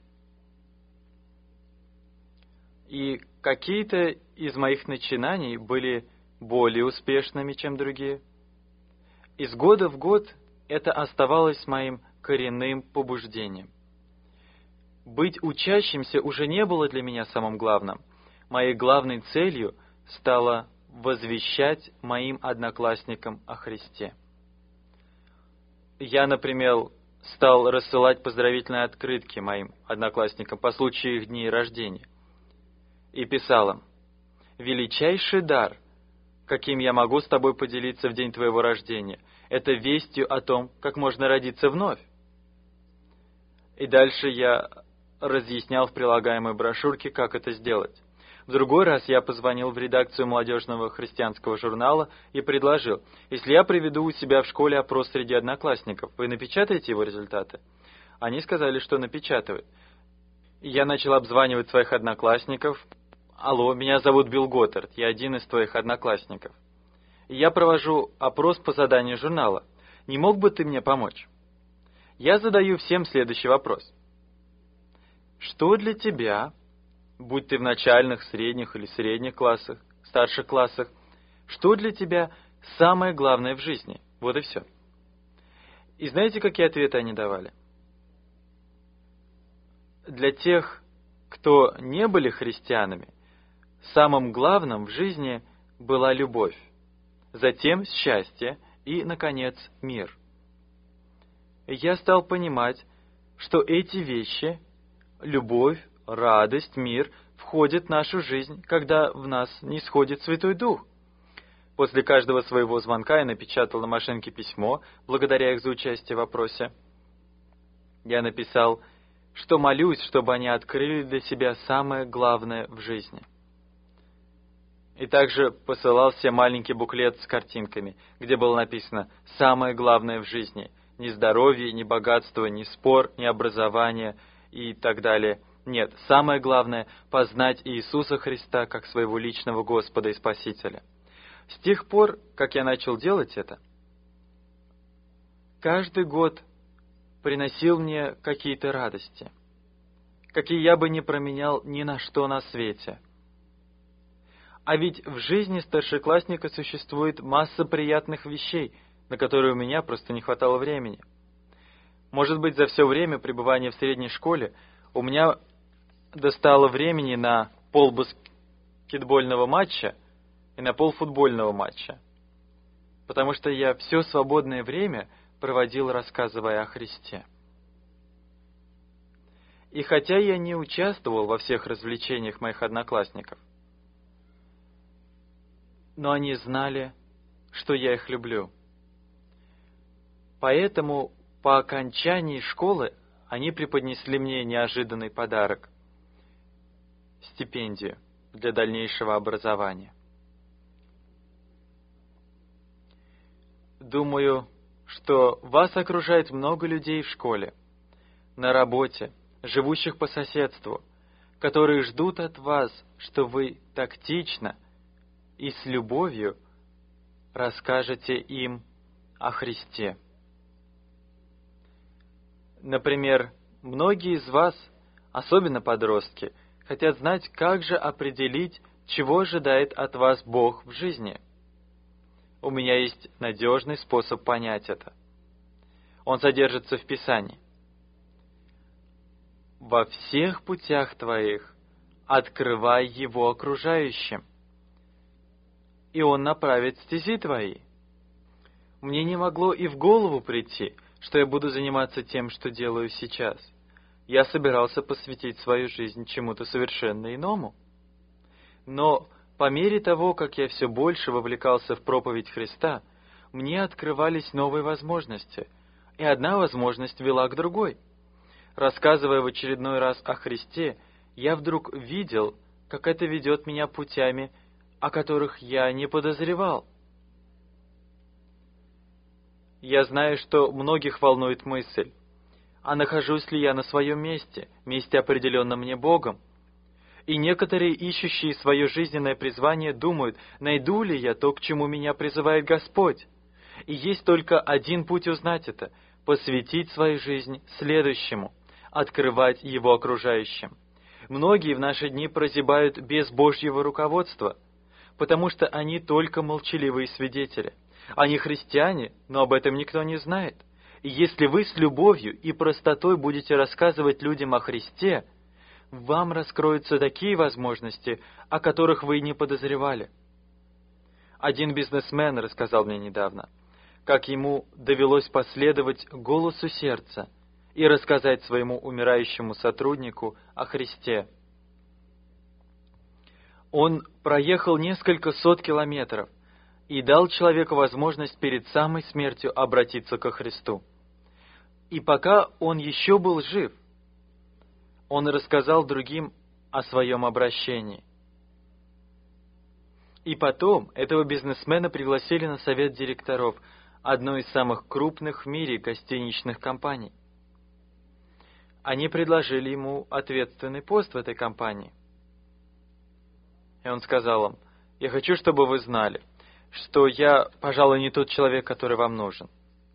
S1: И какие-то из моих начинаний были более успешными, чем другие. Из года в год это оставалось моим коренным побуждением. Быть учащимся уже не было для меня самым главным. Моей главной целью стало возвещать моим одноклассникам о Христе. Я, например, стал рассылать поздравительные открытки моим одноклассникам по случаю их дней рождения. И писал им: «Величайший дар, каким я могу с тобой поделиться в день твоего рождения, это вестью о том, как можно родиться вновь». И дальше я разъяснял в прилагаемой брошюрке, как это сделать. В другой раз я позвонил в редакцию молодежного христианского журнала и предложил: если я проведу у себя в школе опрос среди одноклассников, вы напечатаете его результаты? Они сказали, что напечатают. Я начал обзванивать своих одноклассников. «Алло, меня зовут Билл Готтард, я один из твоих одноклассников. И я провожу опрос по заданию журнала. Не мог бы ты мне помочь?» Я задаю всем следующий вопрос: что для тебя, будь ты в начальных, средних или средних классах, старших классах, что для тебя самое главное в жизни? Вот и все. И знаете, какие ответы они давали? для тех, кто не были христианами, самым главным в жизни была любовь, затем счастье и, наконец, мир. И я стал понимать, что эти вещи — любовь, радость, мир — входят в нашу жизнь, когда в нас нисходит Святой Дух. После каждого своего звонка я напечатал на машинке письмо, благодаря их за участие в вопросе. Я написал, что молюсь, чтобы они открыли для себя самое главное в жизни. И также посылал всем маленький буклет с картинками, где было написано «Самое главное в жизни». Ни здоровье, ни богатство, ни спор, ни образование и так далее. Нет, самое главное — познать Иисуса Христа как своего личного Господа и Спасителя. С тех пор, как я начал делать это, каждый год приносил мне какие-то радости, какие я бы не променял ни на что на свете. А ведь в жизни старшеклассника существует масса приятных вещей, на которые у меня просто не хватало времени. Может быть, за все время пребывания в средней школе у меня достало времени на полбаскетбольного матча и на полфутбольного матча, потому что я все свободное время проводил, рассказывая о Христе. И хотя я не участвовал во всех развлечениях моих одноклассников, но они знали, что я их люблю. Поэтому по окончании школы они преподнесли мне неожиданный подарок — стипендию для дальнейшего образования. Думаю, что вас окружает много людей в школе, на работе, живущих по соседству, которые ждут от вас, что вы тактично и с любовью расскажете им о Христе. Например, многие из вас, особенно подростки, хотят знать, как же определить, чего ожидает от вас Бог в жизни. У меня есть надежный способ понять это. Он содержится в Писании. «Во всех путях твоих открывай Его окружающим, и Он направит стези твои». Мне не могло и в голову прийти, что я буду заниматься тем, что делаю сейчас. Я собирался посвятить свою жизнь чему-то совершенно иному. Но по мере того, как я все больше вовлекался в проповедь Христа, мне открывались новые возможности, и одна возможность вела к другой. Рассказывая в очередной раз о Христе, я вдруг видел, как это ведет меня путями, о которых я не подозревал. Я знаю, что многих волнует мысль, а нахожусь ли я на своем месте определенном мне Богом? И некоторые, ищущие свое жизненное призвание, думают, найду ли я то, к чему меня призывает Господь. И есть только один путь узнать это — посвятить свою жизнь следующему, открывать Его окружающим. Многие в наши дни прозябают без Божьего руководства, потому что они только молчаливые свидетели. Они христиане, но об этом никто не знает. И если вы с любовью и простотой будете рассказывать людям о Христе, вам раскроются такие возможности, о которых вы и не подозревали. Один бизнесмен рассказал мне недавно, как ему довелось последовать голосу сердца и рассказать своему умирающему сотруднику о Христе. Он проехал несколько сот километров и дал человеку возможность перед самой смертью обратиться ко Христу. И пока он еще был жив, он рассказал другим о своем обращении. И потом этого бизнесмена пригласили на совет директоров одной из самых крупных в мире гостиничных компаний. Они предложили ему ответственный пост в этой компании. И он сказал им: «Я хочу, чтобы вы знали, что я, пожалуй, не тот человек, который вам нужен.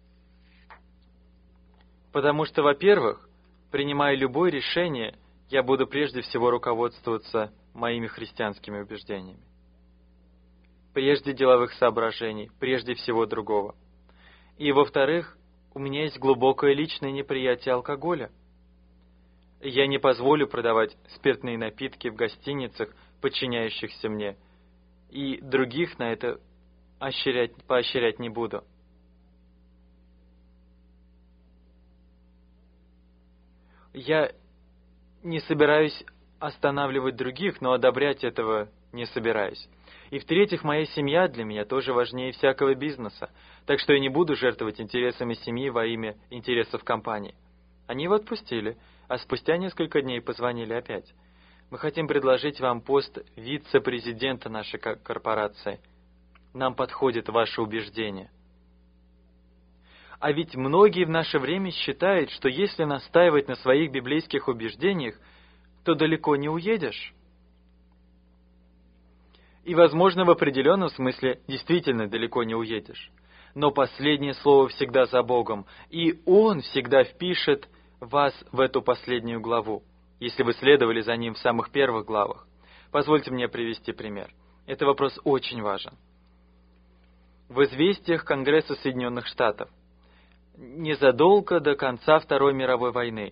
S1: Потому что, во-первых, принимая любое решение, я буду прежде всего руководствоваться моими христианскими убеждениями. Прежде деловых соображений, прежде всего другого. И, во-вторых, у меня есть глубокое личное неприятие алкоголя. Я не позволю продавать спиртные напитки в гостиницах, подчиняющихся мне, и других на это поощрять не буду. Я не собираюсь останавливать других, но одобрять этого не собираюсь. И в-третьих, моя семья для меня тоже важнее всякого бизнеса, так что я не буду жертвовать интересами семьи во имя интересов компании. Они его отпустили, а спустя несколько дней позвонили опять. Мы хотим предложить вам пост вице-президента нашей корпорации. Нам подходит ваше убеждение. А ведь многие в наше время считают, что если настаивать на своих библейских убеждениях, то далеко не уедешь. И, возможно, в определенном смысле действительно далеко не уедешь. Но последнее слово всегда за Богом, и Он всегда впишет вас в эту последнюю главу, если вы следовали за Ним в самых первых главах. Позвольте мне привести пример. Этот вопрос очень важен. В известиях Конгресса Соединенных Штатов незадолго до конца Второй мировой войны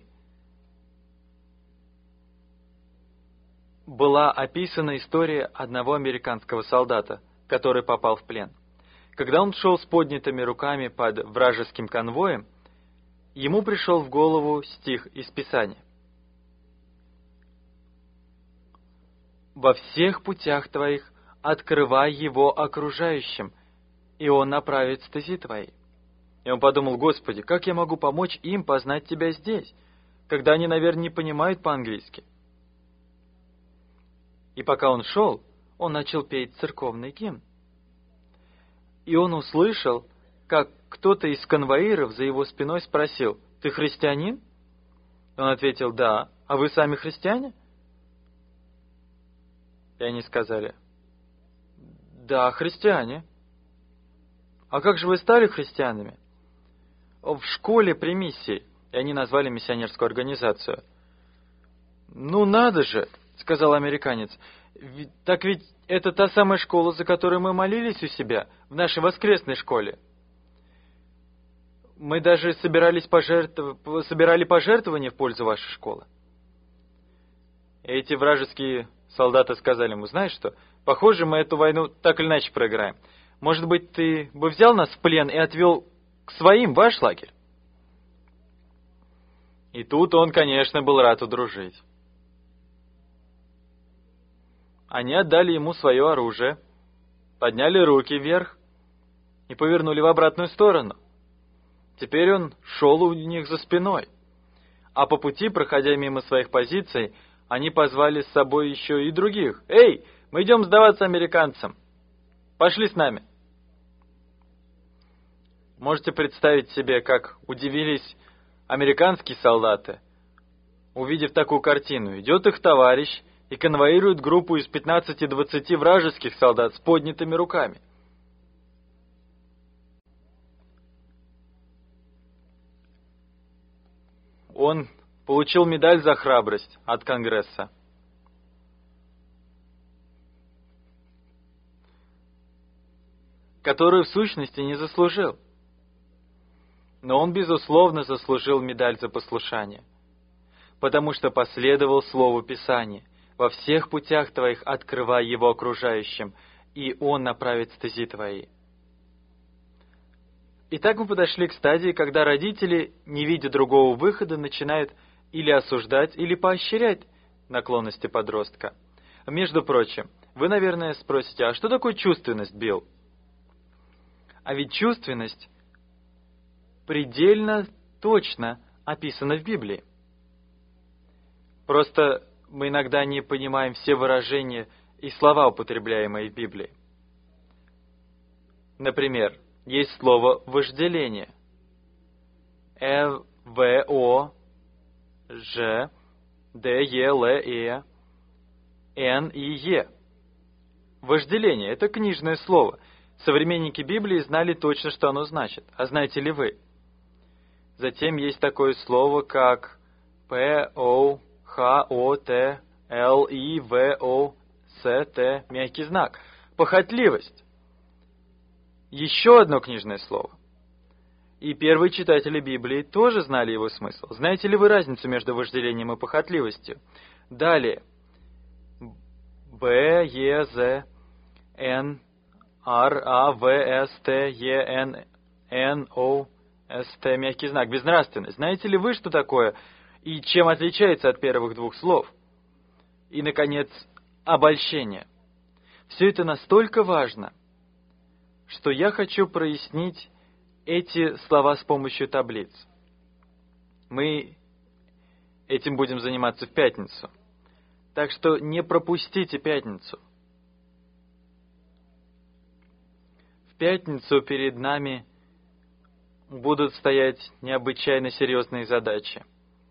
S1: была описана история одного американского солдата, который попал в плен. Когда он шел с поднятыми руками под вражеским конвоем, ему пришел в голову стих из Писания. «Во всех путях твоих открывай его окружающим, и он направит стези твои». И он подумал: Господи, как я могу помочь им познать Тебя здесь, когда они, наверное, не понимают по-английски? И пока он шел, он начал петь церковный гимн. И он услышал, как кто-то из конвоиров за его спиной спросил: «Ты христианин?» Он ответил: «Да». «А вы сами христиане?» И они сказали: «Да, христиане». «А как же вы стали христианами?» «В школе при миссии». И они назвали миссионерскую организацию. «Ну надо же», — сказал американец, «так ведь это та самая школа, за которую мы молились у себя, в нашей воскресной школе. Мы даже собирали пожертвования в пользу вашей школы». Эти вражеские солдаты сказали ему: «Знаешь что, похоже, мы эту войну так или иначе проиграем. Может быть, ты бы взял нас в плен и отвел к своим ваш лагерь?» И тут он, конечно, был рад удружить. Они отдали ему свое оружие, подняли руки вверх и повернули в обратную сторону. Теперь он шел у них за спиной. А по пути, проходя мимо своих позиций, они позвали с собой еще и других. «Эй, мы идем сдаваться американцам! Пошли с нами!» Можете представить себе, как удивились американские солдаты, увидев такую картину. Идет их товарищ и конвоирует группу из 15-20 вражеских солдат с поднятыми руками. Он получил медаль за храбрость от Конгресса. Которую в сущности не заслужил. Но он, безусловно, заслужил медаль за послушание, потому что последовал Слову Писания: «Во всех путях твоих открывай его окружающим, и он направит стези твои». Итак, мы подошли к стадии, когда родители, не видя другого выхода, начинают или осуждать, или поощрять наклонности подростка. Между прочим, вы, наверное, спросите: а что такое чувственность, Билл? А ведь чувственность предельно точно описана в Библии. Просто мы иногда не понимаем все выражения и слова, употребляемые в Библии. Например, есть слово «вожделение». В-О-Ж-Д-Е-Л-Е-Н-И-Е. Вожделение — это книжное слово. Современники Библии знали точно, что оно значит. А знаете ли вы? Затем есть такое слово, как П-О-Х-О-Т-Л-И-В-О-С-Т, мягкий знак. Похотливость. Еще одно книжное слово. И первые читатели Библии тоже знали его смысл. Знаете ли вы разницу между вожделением и похотливостью? Далее. Б, Е, З, Н, Р, А, В, С, Т, Е, Н, О, С, Т, мягкий знак. Безнравственность. Знаете ли вы, что такое и чем отличается от первых двух слов? И, наконец, обольщение. Все это настолько важно, что я хочу прояснить эти слова с помощью таблиц. Мы этим будем заниматься в пятницу. Так что не пропустите пятницу. В пятницу перед нами будут стоять необычайно серьезные задачи.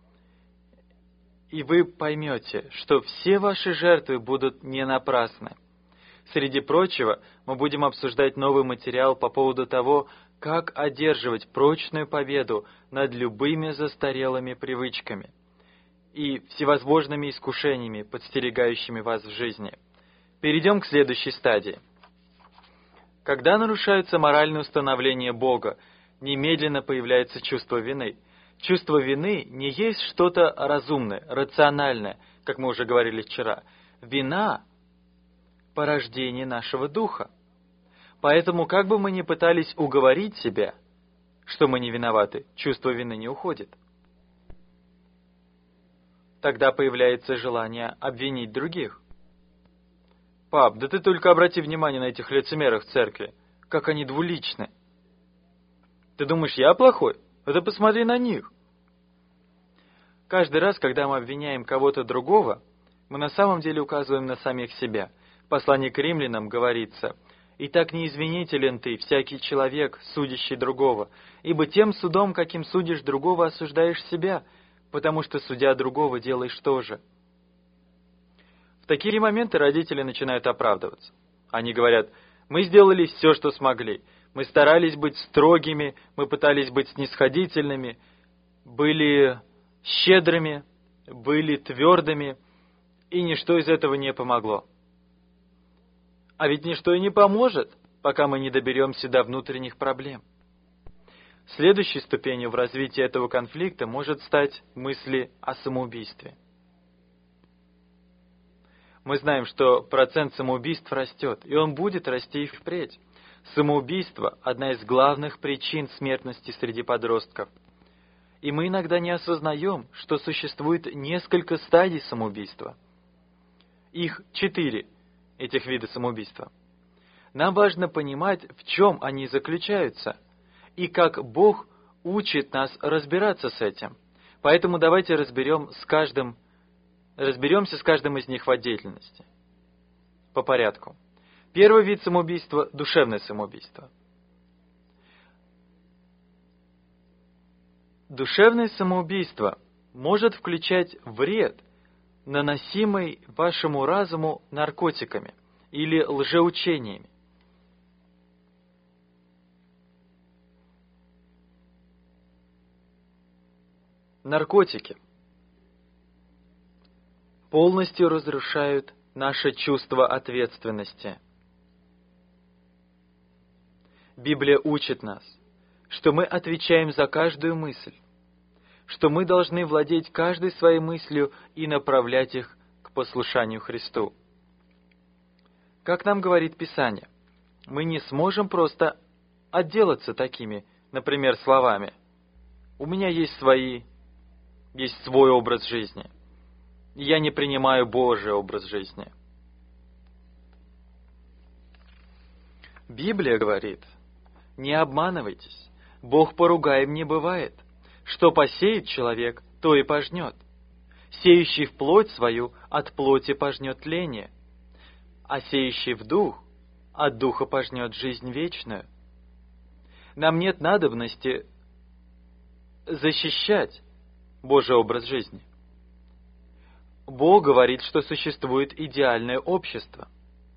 S1: И вы поймете, что все ваши жертвы будут не напрасны. Среди прочего, мы будем обсуждать новый материал по поводу того, как одерживать прочную победу над любыми застарелыми привычками и всевозможными искушениями, подстерегающими вас в жизни. Перейдем к следующей стадии. Когда нарушаются моральные установления Бога, немедленно появляется чувство вины. Чувство вины не есть что-то разумное, рациональное, как мы уже говорили вчера. Вина – порождение нашего духа. Поэтому, как бы мы ни пытались уговорить себя, что мы не виноваты, чувство вины не уходит. Тогда появляется желание обвинить других. «Пап, да ты только обрати внимание на этих лицемеров в церкви, как они двуличны. Ты думаешь, я плохой? Да посмотри на них». Каждый раз, когда мы обвиняем кого-то другого, мы на самом деле указываем на самих себя. В послании к римлянам говорится: «Итак, не извинителен ты, всякий человек, судящий другого, ибо тем судом, каким судишь другого, осуждаешь себя, потому что, судя другого, делаешь то же». В такие моменты родители начинают оправдываться. Они говорят: «Мы сделали все, что смогли. Мы старались быть строгими, мы пытались быть снисходительными, были щедрыми, были твердыми, и ничто из этого не помогло». А ведь ничто и не поможет, пока мы не доберемся до внутренних проблем. Следующей ступенью в развитии этого конфликта может стать мысли о самоубийстве. Мы знаем, что процент самоубийств растет, и он будет расти и впредь. Самоубийство – одна из главных причин смертности среди подростков. И мы иногда не осознаем, что существует несколько стадий самоубийства. Их 4. Этих видов самоубийства. Нам важно понимать, в чем они заключаются, и как Бог учит нас разбираться с этим. Поэтому давайте разберемся с каждым из них в отдельности. По порядку. Первый вид самоубийства – душевное самоубийство. Душевное самоубийство может включать вред, наносимый вашему разуму наркотиками или лжеучениями. Наркотики полностью разрушают наше чувство ответственности. Библия учит нас, что мы отвечаем за каждую мысль, что мы должны владеть каждой своей мыслью и направлять их к послушанию Христу. Как нам говорит Писание, мы не сможем просто отделаться такими, например, словами: «У меня есть свой образ жизни, и я не принимаю Божий образ жизни». Библия говорит: «Не обманывайтесь, Бог поругаем не бывает. Что посеет человек, то и пожнет. Сеющий в плоть свою от плоти пожнет тление, а сеющий в дух от духа пожнет жизнь вечную». Нам нет надобности защищать Божий образ жизни. Бог говорит, что существует идеальное общество.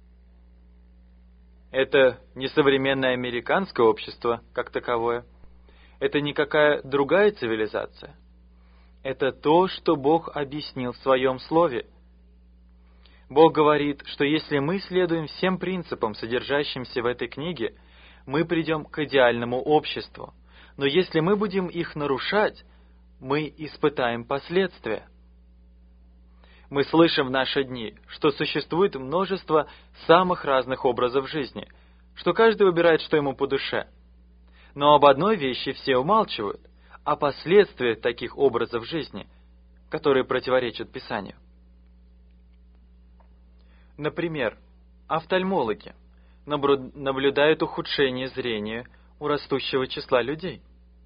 S1: Это не современное американское общество как таковое. Это никакая другая цивилизация. Это то, что Бог объяснил в Своем Слове. Бог говорит, что если мы следуем всем принципам, содержащимся в этой книге, мы придем к идеальному обществу. Но если мы будем их нарушать, мы испытаем последствия. Мы слышим в наши дни, что существует множество самых разных образов жизни, что каждый выбирает, что ему по душе. Но об одной вещи все умалчивают, о последствиях таких образов жизни, которые противоречат Писанию. Например, офтальмологи наблюдают ухудшение зрения у растущего числа людей.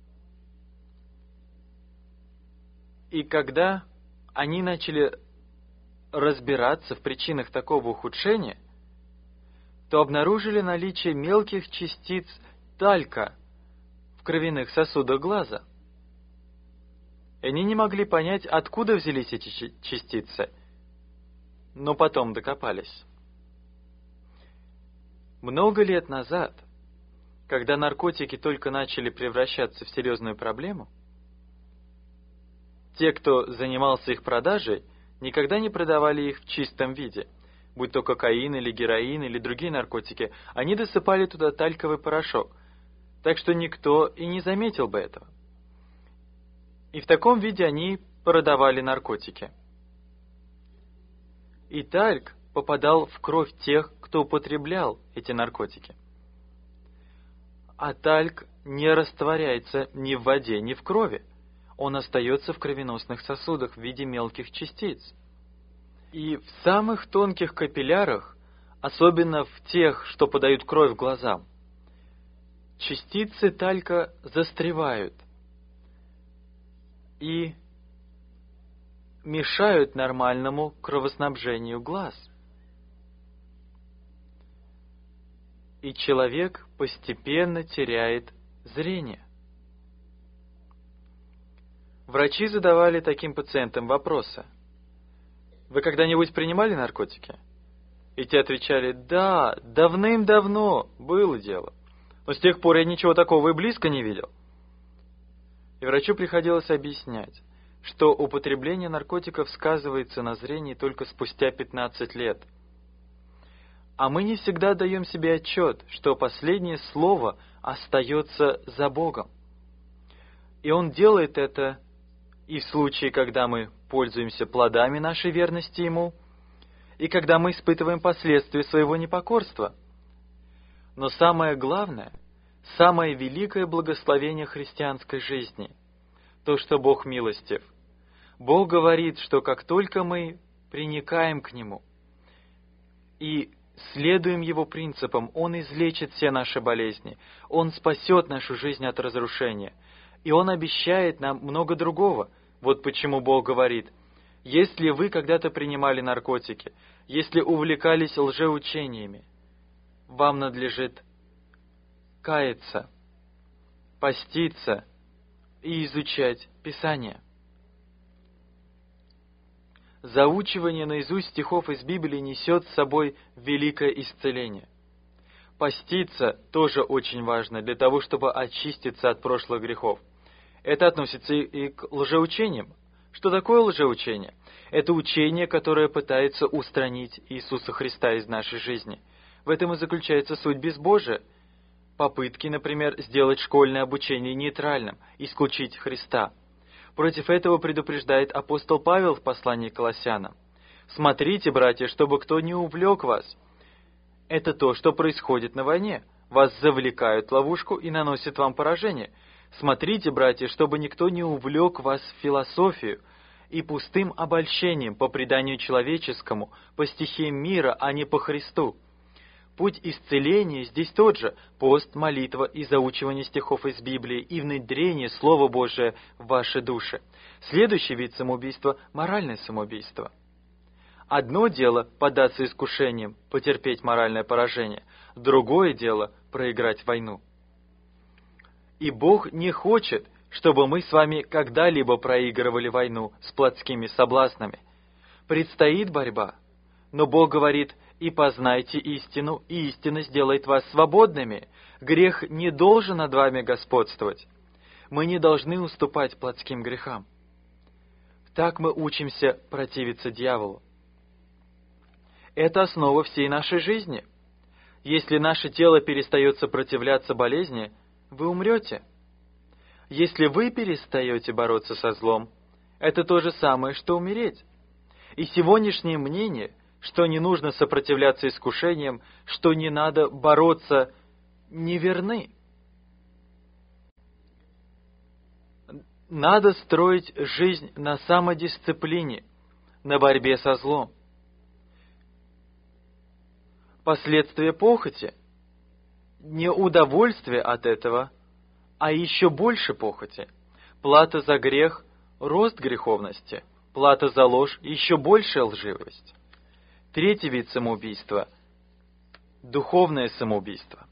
S1: И когда они начали разбираться в причинах такого ухудшения, то обнаружили наличие мелких частиц талька в кровяных сосудах глаза. И они не могли понять, откуда взялись эти частицы, но потом докопались. Много лет назад, когда наркотики только начали превращаться в серьезную проблему, те, кто занимался их продажей, никогда не продавали их в чистом виде, будь то кокаин или героин или другие наркотики, они досыпали туда тальковый порошок, так что никто и не заметил бы этого. И в таком виде они продавали наркотики. И тальк попадал в кровь тех, кто употреблял эти наркотики. А тальк не растворяется ни в воде, ни в крови. Он остается в кровеносных сосудах в виде мелких частиц. И в самых тонких капиллярах, особенно в тех, что подают кровь глазам, частицы талька застревают и мешают нормальному кровоснабжению глаз. И человек постепенно теряет зрение. Врачи задавали таким пациентам вопросы: «Вы когда-нибудь принимали наркотики?» И те отвечали: «Да, давным-давно было дело, но с тех пор я ничего такого и близко не видел». И врачу приходилось объяснять, что употребление наркотиков сказывается на зрении только спустя 15 лет. А мы не всегда даем себе отчет, что последнее слово остается за Богом. И Он делает это и в случае, когда мы пользуемся плодами нашей верности Ему, и когда мы испытываем последствия своего непокорства. Но самое главное, самое великое благословение христианской жизни — то, что Бог милостив. Бог говорит, что как только мы приникаем к Нему и следуем Его принципам, Он излечит все наши болезни, Он спасет нашу жизнь от разрушения. И Он обещает нам много другого. Вот почему Бог говорит: если вы когда-то принимали наркотики, если увлекались лжеучениями, вам надлежит каяться, поститься и изучать Писание. Заучивание наизусть стихов из Библии несет с собой великое исцеление. Поститься тоже очень важно для того, чтобы очиститься от прошлых грехов. Это относится и к лжеучениям. Что такое лжеучение? Это учение, которое пытается устранить Иисуса Христа из нашей жизни. В этом и заключается суть безбожия. Попытки, например, сделать школьное обучение нейтральным, исключить Христа. Против этого предупреждает апостол Павел в послании к Колоссянам. «Смотрите, братья, чтобы кто не увлек вас». Это то, что происходит на войне. Вас завлекают в ловушку и наносят вам поражение. Смотрите, братья, чтобы никто не увлек вас в философию и пустым обольщением по преданию человеческому, по стихиям мира, а не по Христу. Путь исцеления здесь тот же – пост, молитва и заучивание стихов из Библии и внедрение Слова Божия в ваши души. Следующий вид самоубийства – моральное самоубийство. Одно дело – поддаться искушениям, потерпеть моральное поражение. Другое дело – проиграть войну. И Бог не хочет, чтобы мы с вами когда-либо проигрывали войну с плотскими соблазнами. Предстоит борьба, но Бог говорит: «И познайте истину, и истина сделает вас свободными». Грех не должен над вами господствовать. Мы не должны уступать плотским грехам. Так мы учимся противиться дьяволу. Это основа всей нашей жизни. Если наше тело перестает сопротивляться болезни, вы умрете. Если вы перестаете бороться со злом, это то же самое, что умереть. И сегодняшнее мнение, что не нужно сопротивляться искушениям, что не надо бороться, неверны. Надо строить жизнь на самодисциплине, на борьбе со злом. Последствия похоти – не удовольствие от этого, а еще больше похоти. Плата за грех – рост греховности. Плата за ложь – еще большая лживость. Третий вид самоубийства – духовное самоубийство.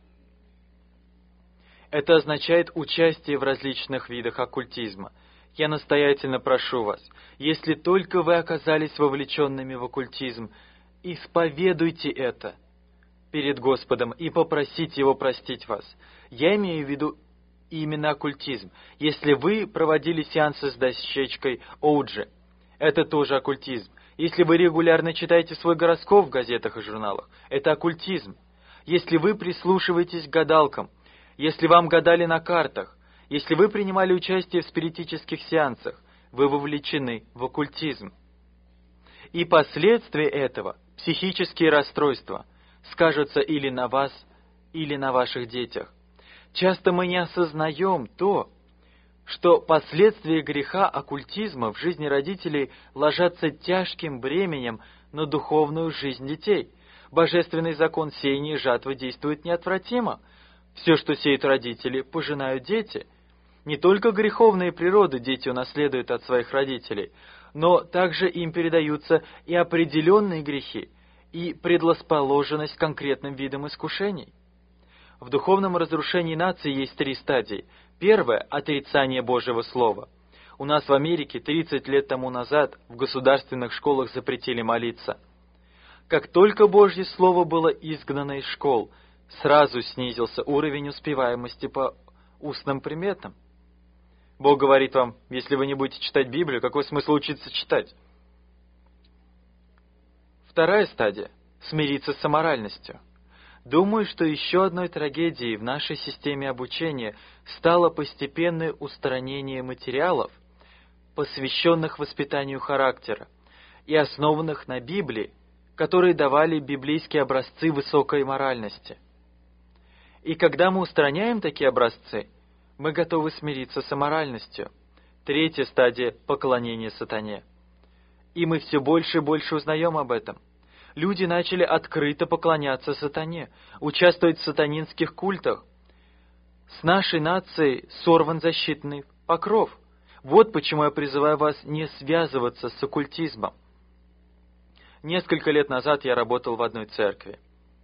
S1: Это означает участие в различных видах оккультизма. Я настоятельно прошу вас, если только вы оказались вовлеченными в оккультизм, исповедуйте это перед Господом и попросите Его простить вас. Я имею в виду именно оккультизм. Если вы проводили сеансы с дощечкой Оуджи, это тоже оккультизм. Если вы регулярно читаете свой гороскоп в газетах и журналах, это оккультизм. Если вы прислушиваетесь к гадалкам, если вам гадали на картах, если вы принимали участие в спиритических сеансах, вы вовлечены в оккультизм. И последствия этого, психические расстройства, скажутся или на вас, или на ваших детях. Часто мы не осознаем то, что последствия греха оккультизма в жизни родителей ложатся тяжким бременем на духовную жизнь детей. Божественный закон сеяния и жатвы действует неотвратимо. Все, что сеют родители, пожинают дети. Не только греховные природы дети унаследуют от своих родителей, но также им передаются и определенные грехи, и предрасположенность к конкретным видам искушений. В духовном разрушении нации есть 3 стадии. Первая – отрицание Божьего Слова. У нас в Америке 30 лет тому назад в государственных школах запретили молиться. Как только Божье Слово было изгнано из школ, сразу снизился уровень успеваемости по устным предметам. Бог говорит вам, если вы не будете читать Библию, какой смысл учиться читать? Вторая стадия – смириться с аморальностью. Думаю, что еще одной трагедией в нашей системе обучения стало постепенное устранение материалов, посвященных воспитанию характера и основанных на Библии, которые давали библейские образцы высокой моральности. И когда мы устраняем такие образцы, мы готовы смириться с аморальностью. Третья стадия – поклонение сатане. И мы все больше и больше узнаем об этом. Люди начали открыто поклоняться сатане, участвовать в сатанинских культах. С нашей нацией сорван защитный покров. Вот почему я призываю вас не связываться с оккультизмом. Несколько лет назад я работал в одной церкви.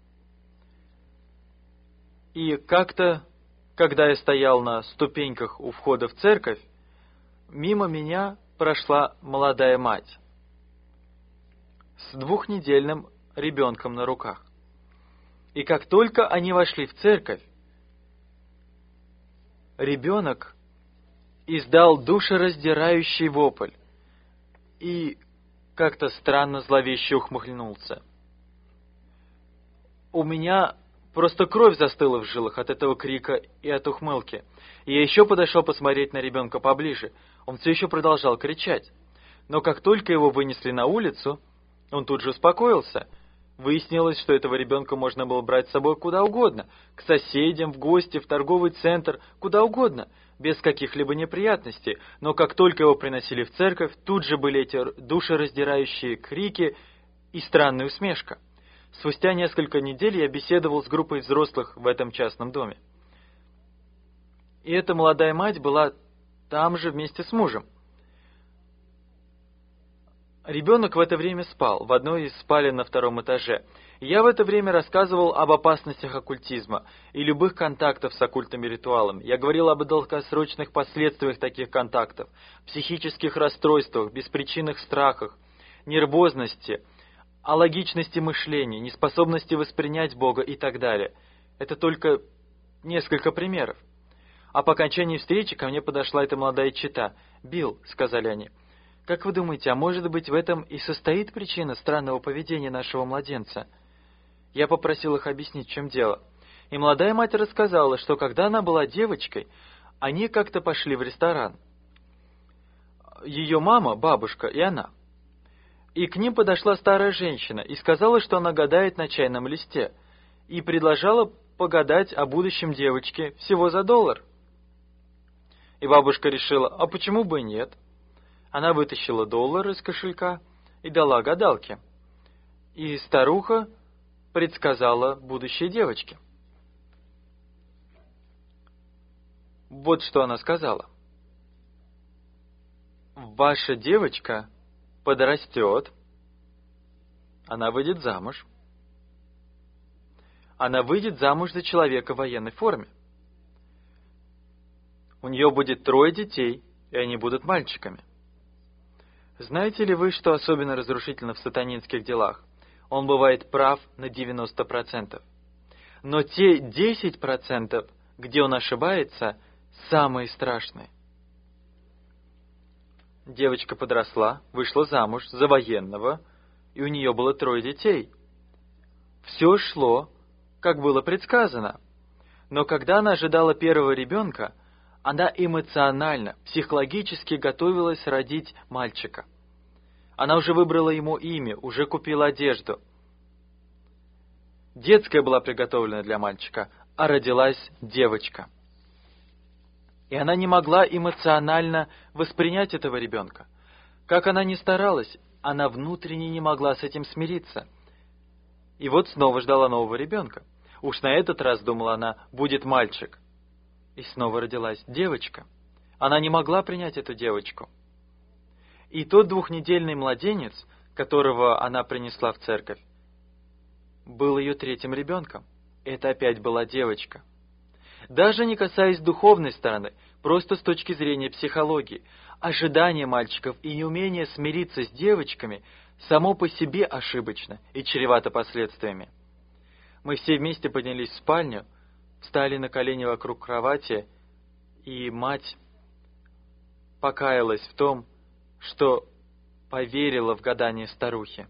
S1: И как-то, когда я стоял на ступеньках у входа в церковь, мимо меня прошла молодая мать с 2-недельным ребенком на руках. И как только они вошли в церковь, ребенок издал душераздирающий вопль и как-то странно зловеще ухмыльнулся. У меня просто кровь застыла в жилах от этого крика и от ухмылки. И я еще подошел посмотреть на ребенка поближе. Он все еще продолжал кричать. Но как только его вынесли на улицу, он тут же успокоился. Выяснилось, что этого ребенка можно было брать с собой куда угодно. К соседям, в гости, в торговый центр, куда угодно, без каких-либо неприятностей. Но как только его приносили в церковь, тут же были эти душераздирающие крики и странная усмешка. Спустя несколько недель я беседовал с группой взрослых в этом частном доме. И эта молодая мать была там же вместе с мужем. Ребенок в это время спал в одной из спален на 2-м этаже. Я в это время рассказывал об опасностях оккультизма и любых контактов с оккультными ритуалами. Я говорил об долгосрочных последствиях таких контактов, психических расстройствах, беспричинных страхах, нервозности, о логичности мышления, неспособности воспринять Бога и так далее. Это только несколько примеров. А по окончании встречи ко мне подошла эта молодая чета. «Билл», — сказали они, — «как вы думаете, а может быть в этом и состоит причина странного поведения нашего младенца?» Я попросил их объяснить, в чем дело. И молодая мать рассказала, что когда она была девочкой, Они как-то пошли в ресторан. Ее мама, бабушка и она. И к ним подошла старая женщина и сказала, что она гадает на чайном листе, и предложила погадать о будущем девочке всего за $1. И бабушка решила, а почему бы и нет? Она вытащила $1 из кошелька и дала гадалке. И старуха предсказала будущее девочки. Вот что она сказала. Ваша девочка подрастет, она выйдет замуж. Она выйдет замуж за человека в военной форме. У нее будет 3 детей, и они будут мальчиками. Знаете ли вы, что особенно разрушительно в сатанинских делах? Он бывает прав на 90%. Но те 10%, где он ошибается, самые страшные. Девочка подросла, вышла замуж за военного, и у нее было 3 детей. Все шло, как было предсказано. Но когда она ожидала первого ребенка, она эмоционально, психологически готовилась родить мальчика. Она уже выбрала ему имя, уже купила одежду. Детская была приготовлена для мальчика, а родилась девочка. И она не могла эмоционально воспринять этого ребенка. Как она ни старалась, она внутренне не могла с этим смириться. И вот снова ждала нового ребенка. Уж на этот раз, думала она, будет мальчик. И снова родилась девочка. Она не могла принять эту девочку. И тот 2-недельный младенец, которого она принесла в церковь, был ее 3-м ребенком. Это опять была девочка. Даже не касаясь духовной стороны, просто с точки зрения психологии, ожидание мальчиков и неумение смириться с девочками само по себе ошибочно и чревато последствиями. Мы все вместе поднялись в спальню, встали на колени вокруг кровати, и мать покаялась в том, что поверила в гадание старухи.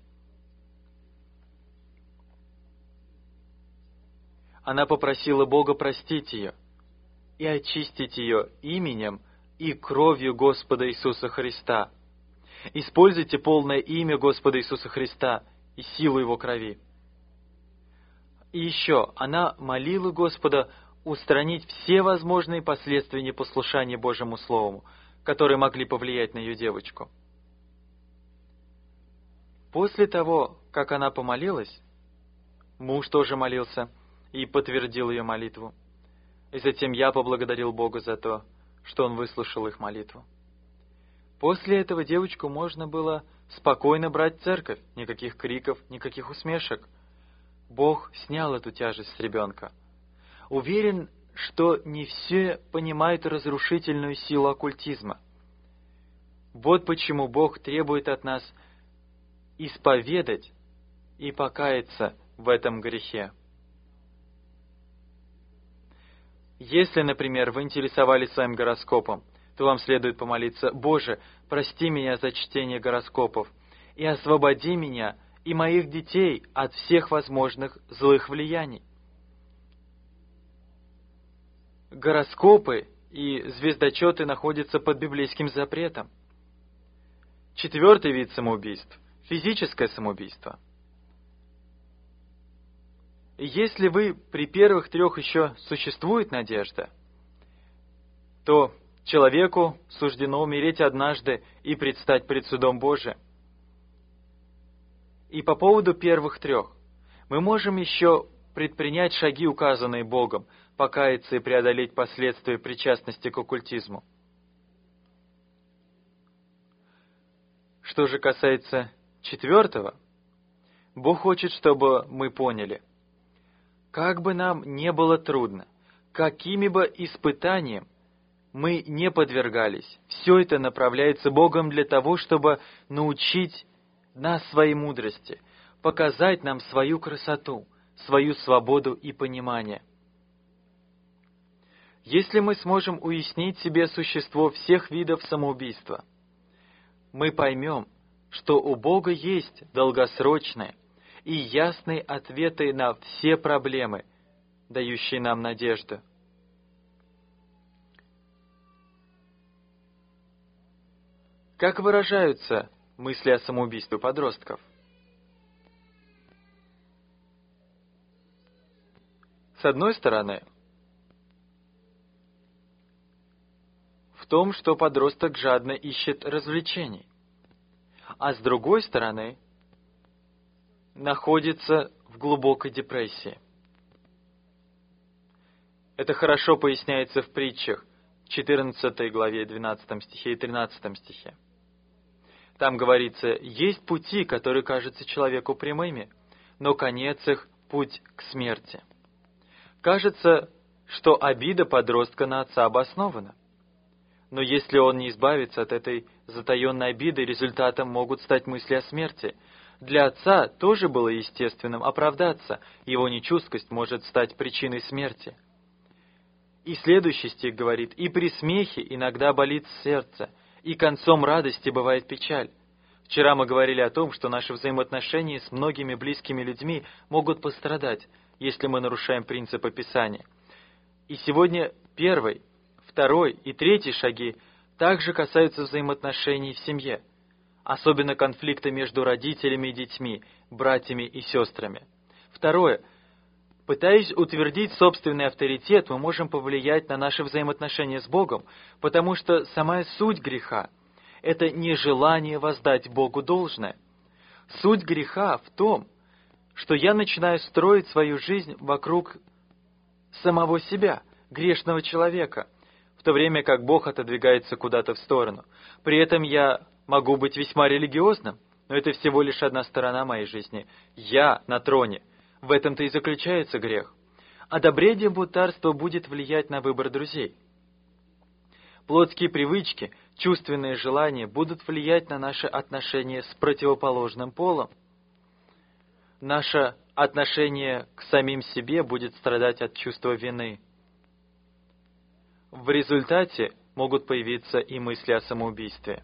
S1: Она попросила Бога простить ее и очистить ее именем и кровью Господа Иисуса Христа. Используйте полное имя Господа Иисуса Христа и силу Его крови. И еще она молила Господа устранить все возможные последствия непослушания Божьему Слову, которые могли повлиять на ее девочку. После того, как она помолилась, муж тоже молился и подтвердил ее молитву. И затем я поблагодарил Бога за то, что Он выслушал их молитву. После этого девочку можно было спокойно брать в церковь, никаких криков, никаких усмешек. Бог снял эту тяжесть с ребенка. Уверен, что не все понимают разрушительную силу оккультизма. Вот почему Бог требует от нас исповедать и покаяться в этом грехе. Если, например, вы интересовались своим гороскопом, то вам следует помолиться: «Боже, прости меня за чтение гороскопов и освободи меня и моих детей от всех возможных злых влияний». Гороскопы и звездочеты находятся под библейским запретом. 4-й вид самоубийств – физическое самоубийство. Если вы при первых 3 еще существует надежда, то человеку суждено умереть однажды и предстать пред судом Божиим. И по поводу первых 3 мы можем еще предпринять шаги, указанные Богом, покаяться и преодолеть последствия причастности к оккультизму. Что же касается 4-го, Бог хочет, чтобы мы поняли, как бы нам не было трудно, какими бы испытаниям мы не подвергались, все это направляется Богом для того, чтобы научить нас своей мудрости, показать нам свою красоту, свою свободу и понимание. Если мы сможем уяснить себе существо всех видов самоубийства, мы поймем, что у Бога есть долгосрочные и ясные ответы на все проблемы, дающие нам надежду. Как выражаются мысли о самоубийстве подростков? С одной стороны, в том, что подросток жадно ищет развлечений, а с другой стороны, находится в глубокой депрессии. Это хорошо поясняется в притчах, 14 главе, 12 стихе и 13 стихе. Там говорится: «Есть пути, которые кажутся человеку прямыми, но конец их — путь к смерти». Кажется, что обида подростка на отца обоснована. Но если он не избавится от этой затаенной обиды, результатом могут стать мысли о смерти. Для отца тоже было естественным оправдаться, его нечуткость может стать причиной смерти. И следующий стих говорит: «И при смехе иногда болит сердце, и концом радости бывает печаль». Вчера мы говорили о том, что наши взаимоотношения с многими близкими людьми могут пострадать, если мы нарушаем принципы Писания. И сегодня первый, второй и третий шаги также касаются взаимоотношений в семье, особенно конфликта между родителями и детьми, братьями и сестрами. Второе. Пытаясь утвердить собственный авторитет, мы можем повлиять на наши взаимоотношения с Богом, потому что самая суть греха — это нежелание воздать Богу должное. Суть греха в том, что я начинаю строить свою жизнь вокруг самого себя, грешного человека, в то время как Бог отодвигается куда-то в сторону. При этом я могу быть весьма религиозным, но это всего лишь одна сторона моей жизни. Я на троне. В этом-то и заключается грех. Одобрение бунтарства будет влиять на выбор друзей. Плотские привычки, чувственные желания будут влиять на наши отношения с противоположным полом. Наше отношение к самим себе будет страдать от чувства вины. В результате могут появиться и мысли о самоубийстве.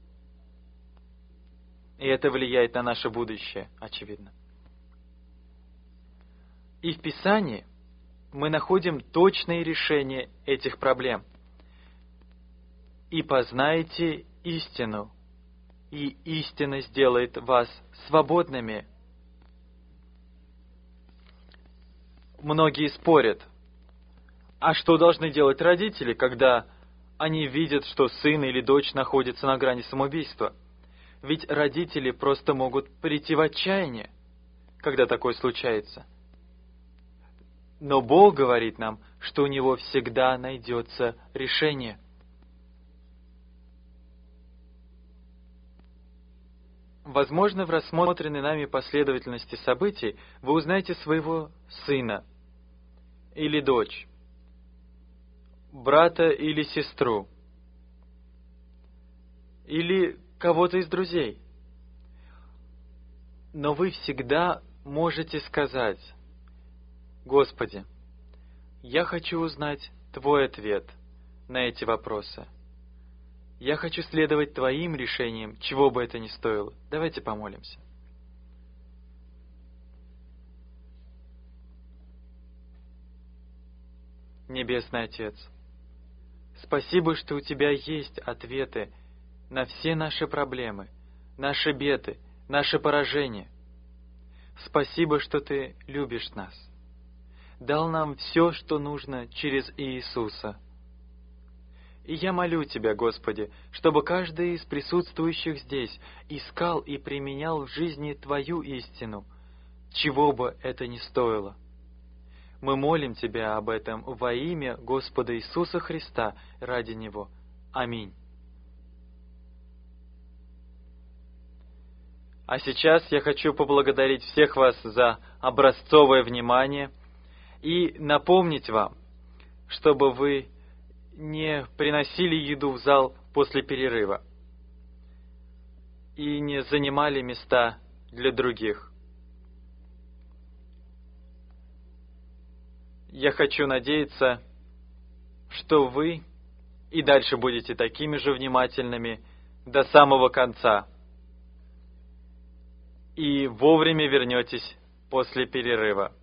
S1: И это влияет на наше будущее, очевидно. И в Писании мы находим точные решения этих проблем. «И познаете истину, и истина сделает вас свободными». Многие спорят, а что должны делать родители, когда они видят, что сын или дочь находится на грани самоубийства? Ведь родители просто могут прийти в отчаяние, когда такое случается. Но Бог говорит нам, что у Него всегда найдется решение. Возможно, в рассмотренной нами последовательности событий вы узнаете своего сына или дочь, брата или сестру, или кого-то из друзей. Но вы всегда можете сказать: «Господи, я хочу узнать Твой ответ на эти вопросы. Я хочу следовать Твоим решениям, чего бы это ни стоило». Давайте помолимся. Небесный Отец, спасибо, что у Тебя есть ответы на все наши проблемы, наши беды, наши поражения. Спасибо, что Ты любишь нас. Дал нам все, что нужно через Иисуса. И я молю Тебя, Господи, чтобы каждый из присутствующих здесь искал и применял в жизни Твою истину, чего бы это ни стоило. Мы молим Тебя об этом во имя Господа Иисуса Христа ради Него. Аминь. А сейчас я хочу поблагодарить всех вас за образцовое внимание и напомнить вам, чтобы вы не приносили еду в зал после перерыва и не занимали места для других. Я хочу надеяться, что вы и дальше будете такими же внимательными до самого конца и вовремя вернетесь после перерыва.